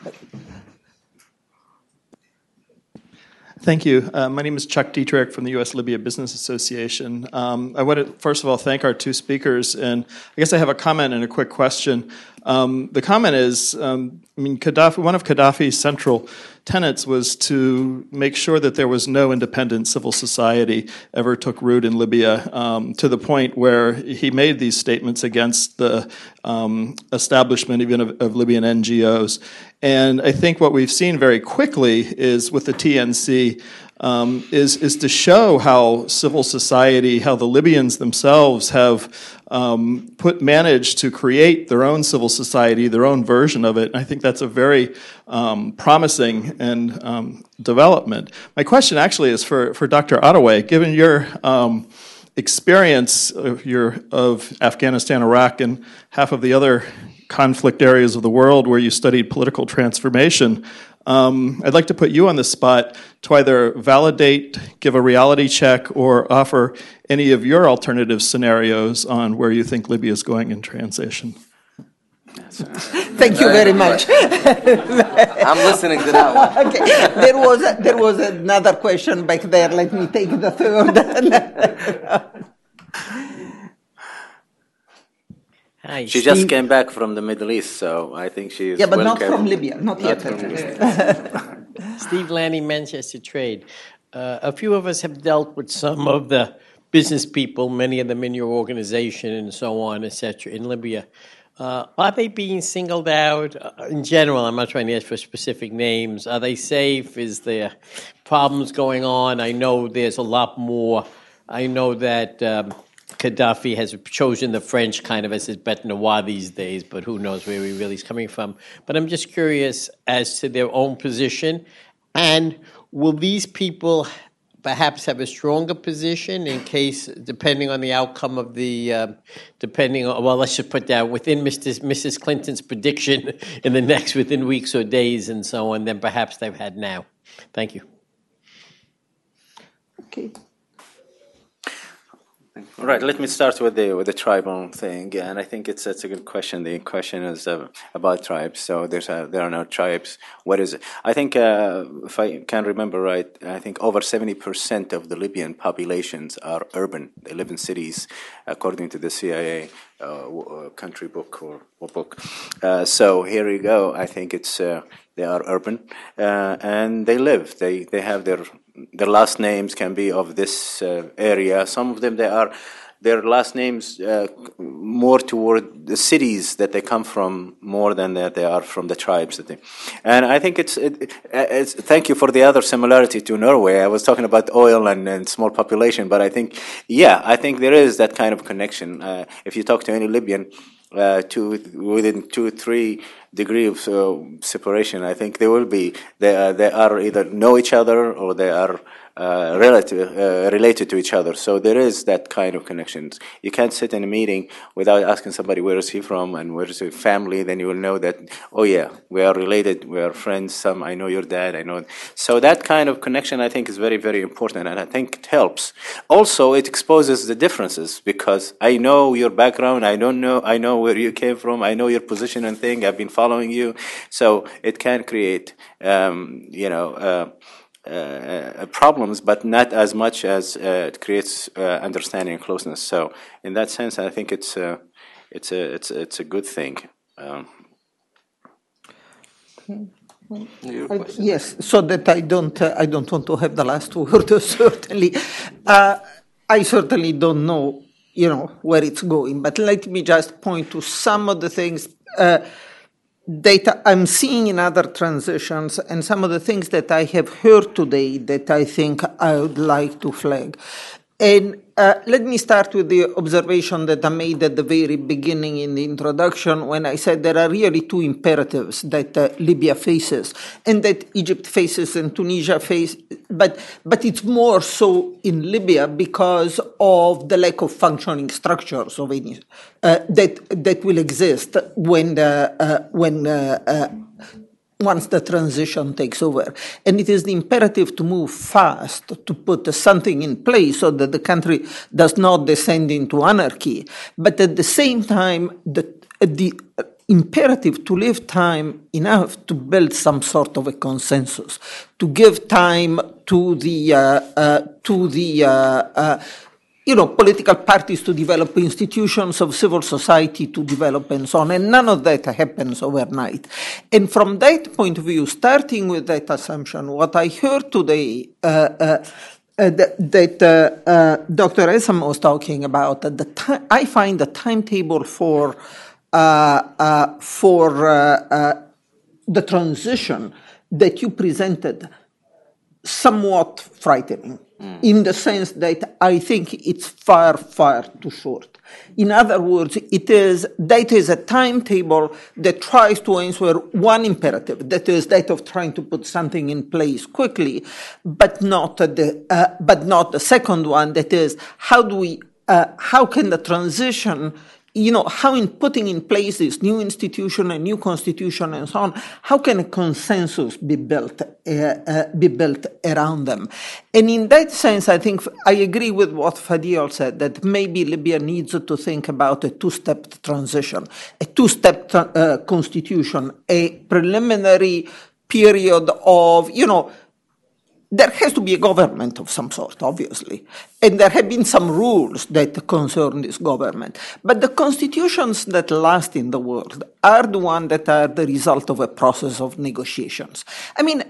Thank you. Uh, my name is Chuck Dietrich from the U S Libya Business Association. Um, I want to, first of all, thank our two speakers, and I guess I have a comment and a quick question. Um, the comment is, um, I mean, Gaddafi, one of Gaddafi's central tenets was to make sure that there was no independent civil society ever took root in Libya, um, to the point where he made these statements against the um, establishment even of, of Libyan N G Os. And I think what we've seen very quickly is with the T N C um, is, is to show how civil society, how the Libyans themselves have um, put managed to create their own civil society, their own version of it. And I think that's a very um, promising and um, development. My question actually is for, for Doctor Ottaway. Given your um, experience of, your, of Afghanistan, Iraq, and half of the other conflict areas of the world where you studied political transformation, um, I'd like to put you on the spot to either validate, give a reality check, or offer any of your alternative scenarios on where you think Libya is going in transition. Thank you very much. I'm listening to that one. Okay, there was a, there was another question back there. Let me take the third. Hi, She Steve. just came back from the Middle East, so I think she's Yeah, but well not careful. from Libya, not, Not yet. from Libya. Steve Lanny, Manchester Trade. Uh, a few of us have dealt with some of the business people, many of them in your organization and so on, et cetera, in Libya. Uh, are they being singled out? Uh, in general, I'm not trying to ask for specific names. Are they safe? Is there problems going on? I know there's a lot more. I know that um, Gaddafi has chosen the French kind of as his bête noire these days, but who knows where he really is coming from. But I'm just curious as to their own position. And will these people perhaps have a stronger position in case, depending on the outcome of the, uh, depending on, well, let's just put that within Mister Missus Clinton's prediction in the next, within weeks or days and so on, than perhaps they've had now? Thank you. Okay. All right, let me start with the with the tribal thing, and I think it's it's a good question. The question is uh, about tribes. So there's a, there are no tribes. What is it? I think uh, if I can remember right, I think over seventy percent of the Libyan populations are urban. They live in cities, according to the C I A uh, country book or, or book. Uh, so here you go. I think it's uh, they are urban uh, and they live. They they have their Their last names can be of this uh, area. Some of them, they are, their last names uh, more toward the cities that they come from more than that they are from the tribes. That they, and I think it's, it, it's, thank you for the other similarity to Norway. I was talking about oil and, and small population, but I think, yeah, I think there is that kind of connection. Uh, if you talk to any Libyan, uh, to, within two, three degree of uh, separation, I think they will be. They are, they are either know each other or they are uh, relative, uh, related to each other. So there is that kind of connection. You can't sit in a meeting without asking somebody where is he from and where is his family. Then you will know that, oh yeah, we are related, we are friends. Some I know your dad, I know. So that kind of connection I think is very, very important, and I think it helps. Also, it exposes the differences because I know your background. I don't know. I know where you came from. I know your position and thing. I've been following you. So it can create, um, you know, uh, uh, problems, but not as much as uh, it creates uh, understanding and closeness. So in that sense, I think it's uh, it's a it's it's a good thing. Um, I, yes, so that I don't uh, I don't want to have the last word. Certainly, uh, I certainly don't know, you know, where it's going. But let me just point to some of the things uh, that I'm seeing in other transitions, and some of the things that I have heard today that I think I would like to flag. And uh, let me start with the observation that I made at the very beginning in the introduction when I said there are really two imperatives that uh, Libya faces and that Egypt faces and Tunisia face, but, but it's more so in Libya because of the lack of functioning structures of any, uh, that, that will exist when, the, uh, when uh, uh, once the transition takes over. And it is the imperative to move fast, to put something in place so that the country does not descend into anarchy. But at the same time, the, the imperative to leave time enough to build some sort of a consensus, to give time to the, uh, uh, to the uh, uh, you know, political parties to develop, institutions of civil society to develop, and so on. And none of that happens overnight. And from that point of view, starting with that assumption, what I heard today, uh, uh, uh, that, that uh, uh, Doctor Essam was talking about, that the ti- I find the timetable for uh, uh, for uh, uh, the transition that you presented somewhat frightening. In the sense that I think it's far, far too short. In other words, it is that is a timetable that tries to answer one imperative, that is that of trying to put something in place quickly, but not the uh, but not the second one, that is how do we uh, how can the transition, you know, how in putting in place this new institution, a new constitution, and so on, how can a consensus be built, uh, uh, be built around them? And in that sense, I think I agree with what Fadil said, that maybe Libya needs to think about a two-step transition, a two-step uh, constitution, a preliminary period of, you know, there has to be a government of some sort, obviously. And there have been some rules that concern this government. But the constitutions that last in the world are the ones that are the result of a process of negotiations. I mean,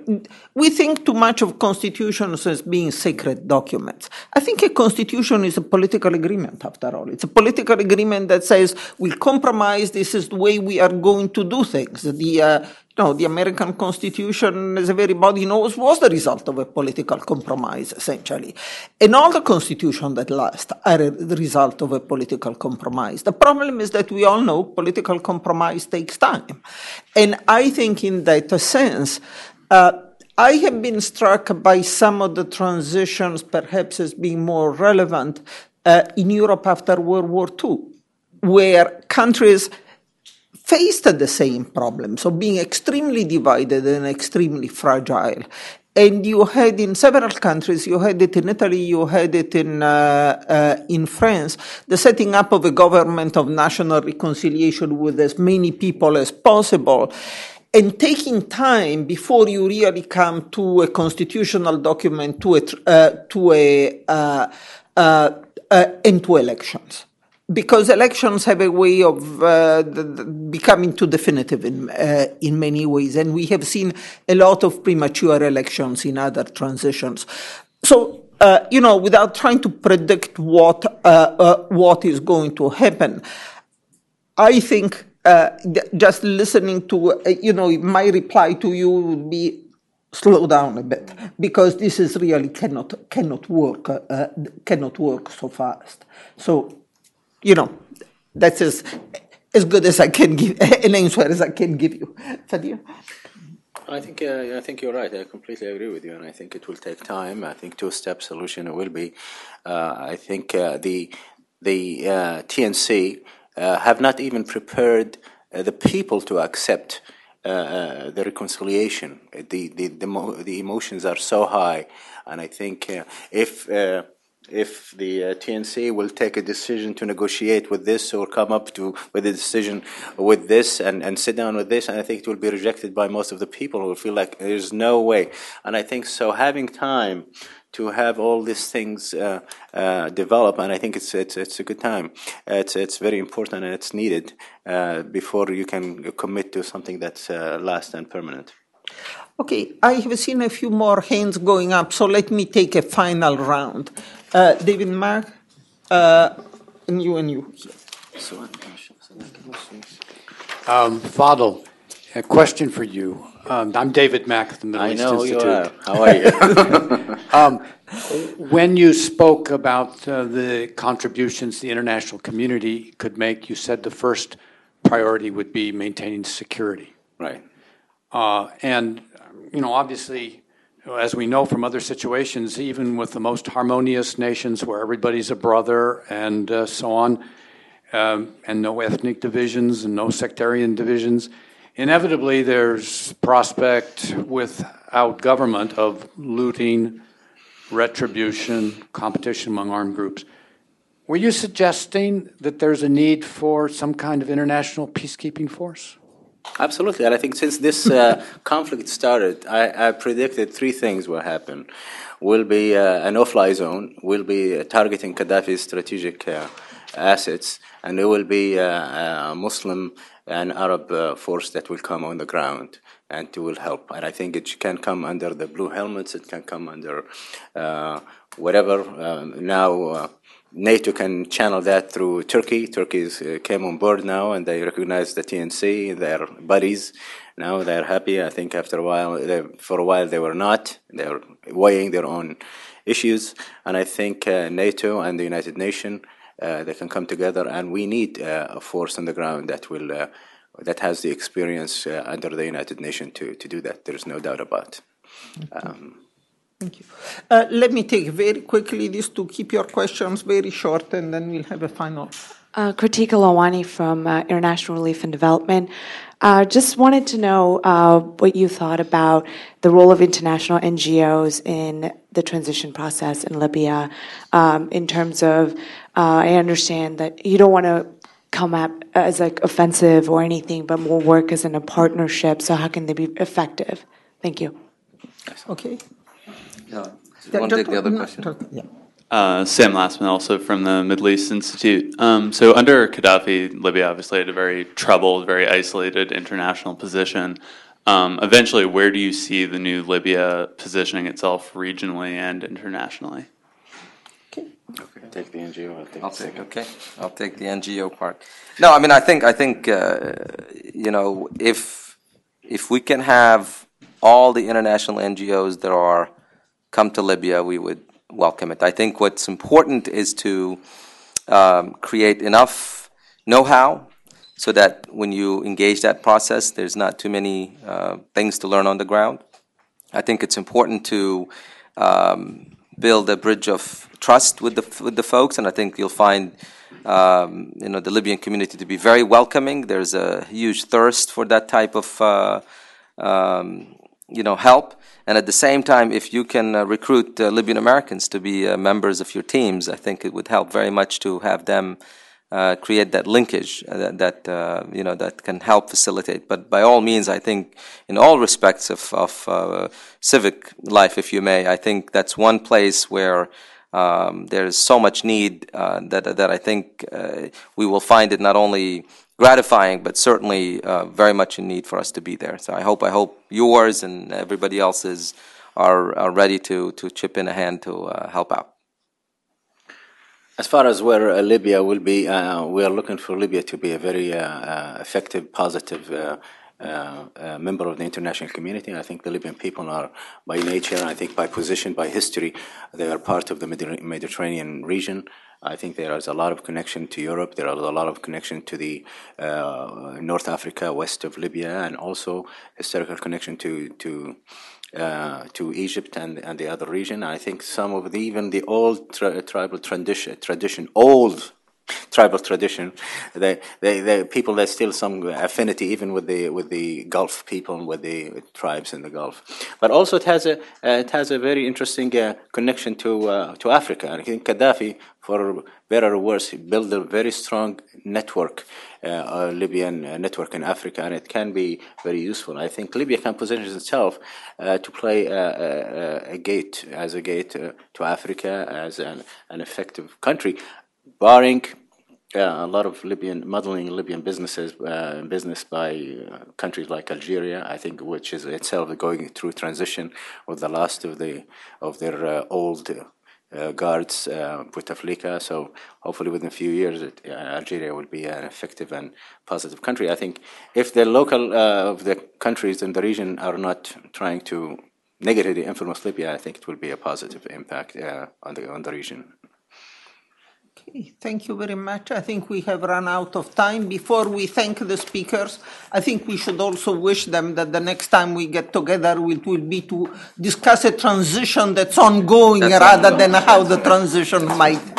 we think too much of constitutions as being sacred documents. I think a constitution is a political agreement, after all. It's a political agreement that says, we'll compromise, this is the way we are going to do things. The uh, No, the American Constitution, as everybody knows, was the result of a political compromise, essentially. And all the constitutions that last are the result of a political compromise. The problem is that we all know political compromise takes time. And I think in that sense, uh, I have been struck by some of the transitions perhaps as being more relevant uh, in Europe after World War Two, where countries faced the same problem, so being extremely divided and extremely fragile. And you had in several countries, you had it in Italy, you had it in, uh, uh, in France, the setting up of a government of national reconciliation with as many people as possible, and taking time before you really come to a constitutional document, to a, uh, to a, uh, uh, uh, and to elections. Because elections have a way of uh, becoming too definitive in uh, in many ways, and we have seen a lot of premature elections in other transitions. So, uh, you know, without trying to predict what uh, uh, what is going to happen, I think uh, just listening to, uh, you know, my reply to you would be slow down a bit, because this is really cannot cannot work uh, cannot work so fast. So. You know, that's as, as good as I can give, an answer as I can give you. Fadil? I think uh, I think you're right. I completely agree with you, and I think it will take time. I think two-step solution it will be. Uh, I think uh, the the uh, T N C uh, have not even prepared uh, the people to accept uh, uh, the reconciliation. The the the, mo- the emotions are so high, and I think uh, if. Uh, If the uh, T N C will take a decision to negotiate with this or come up to with a decision with this and, and sit down with this, and I think it will be rejected by most of the people who will feel like there's no way. And I think so having time to have all these things uh, uh, develop, and I think it's it's it's a good time. It's it's very important and it's needed uh, before you can commit to something that's uh, last and permanent. Okay, I have seen a few more hands going up, so let me take a final round. Uh, David Mark, uh, and you and you. Um, Fadl, a question for you. Um, I'm David Mack of the Middle I East know Institute. you are. How are you? um, when you spoke about uh, the contributions the international community could make, you said the first priority would be maintaining security. Right. Uh, and, you know, obviously, as we know from other situations, even with the most harmonious nations where everybody's a brother and uh, so on, um, and no ethnic divisions and no sectarian divisions, inevitably there's prospect without government of looting, retribution, competition among armed groups. Were you suggesting that there's a need for some kind of international peacekeeping force? Absolutely, and I think since this uh, conflict started, I, I predicted three things will happen. Will be uh, a no-fly zone, will be uh, targeting Gaddafi's strategic uh, assets, and there will be uh, a Muslim and Arab uh, force that will come on the ground and to will help. And I think it can come under the blue helmets, it can come under uh, whatever. Uh, now, uh, NATO can channel that through Turkey. Turkey uh, came on board now, and they recognize the T N C, their buddies. Now they're happy. I think after a while, they, for a while they were not. They were weighing their own issues. And I think uh, NATO and the United Nations, uh, they can come together, and we need uh, a force on the ground that will uh, that has the experience uh, under the United Nations to, to do that. There's no doubt about it. Um, Thank you. Uh, let me take very quickly this to keep your questions very short, and then we'll have a final. Uh, Kritika Lawani from uh, International Relief and Development. Uh, just wanted to know uh, what you thought about the role of international N G Os in the transition process in Libya. Um, in terms of, uh, I understand that you don't want to come up as like offensive or anything, but more work as in a partnership. So how can they be effective? Thank you. Okay. Yeah. Do you want to take the other question? Yeah. Uh, Sam Lassman, also from the Middle East Institute. Um, so under Gaddafi, Libya obviously had a very troubled, very isolated international position. Um, eventually, where do you see the new Libya positioning itself regionally and internationally? Okay, take the N G O. I'll take, I'll take okay. I'll take the N G O part. No, I mean I think I think uh, you know if if we can have all the international N G Os that are come to Libya, we would welcome it. I think what's important is to um, create enough know-how so that when you engage that process, there's not too many uh, things to learn on the ground. I think it's important to um, build a bridge of trust with the with the folks, and I think you'll find um, you know the Libyan community to be very welcoming. There's a huge thirst for that type of uh, um, you know help. And at the same time, if you can uh, recruit uh, Libyan Americans to be uh, members of your teams, I think it would help very much to have them uh, create that linkage uh, that, that uh, you know that can help facilitate. But by all means, I think in all respects of, of uh, civic life, if you may, I think that's one place where um, there is so much need uh, that that I think uh, we will find it not only gratifying, but certainly uh, very much in need for us to be there. So I hope I hope yours and everybody else's are, are ready to to chip in a hand to uh, help out. As far as where uh, Libya will be, uh, we are looking for Libya to be a very uh, uh, effective, positive uh, uh, uh, member of the international community. I think the Libyan people are, by nature, I think by position, by history, they are part of the Mediterranean region. I think there is a lot of connection to Europe. There is a lot of connection to the uh, North Africa, west of Libya, and also historical connection to to uh, to Egypt and and the other region. I think some of the even the old tri tribal tradition, tradition, old tribal tradition, the the the people that still some affinity even with the with the Gulf people, with the tribes in the Gulf. But also it has a uh, it has a very interesting uh, connection to uh, to Africa. I think Gaddafi, for better or worse, he built a very strong network, uh, a Libyan uh, network in Africa, and it can be very useful. I think Libya can position itself uh, to play a, a, a gate as a gate uh, to Africa as an, an effective country. Barring uh, a lot of Libyan, muddling Libyan businesses, uh, business by uh, countries like Algeria, I think, which is itself going through transition with the last of the of their uh, old uh, guards uh, Bouteflika. So hopefully within a few years, it, uh, Algeria will be an effective and positive country. I think if the local uh, of the countries in the region are not trying to negatively influence Libya, I think it will be a positive impact uh, on the on the region. Okay, thank you very much. I think we have run out of time. Before we thank the speakers, I think we should also wish them that the next time we get together, it will be to discuss a transition that's ongoing That's rather ongoing. than how the transition might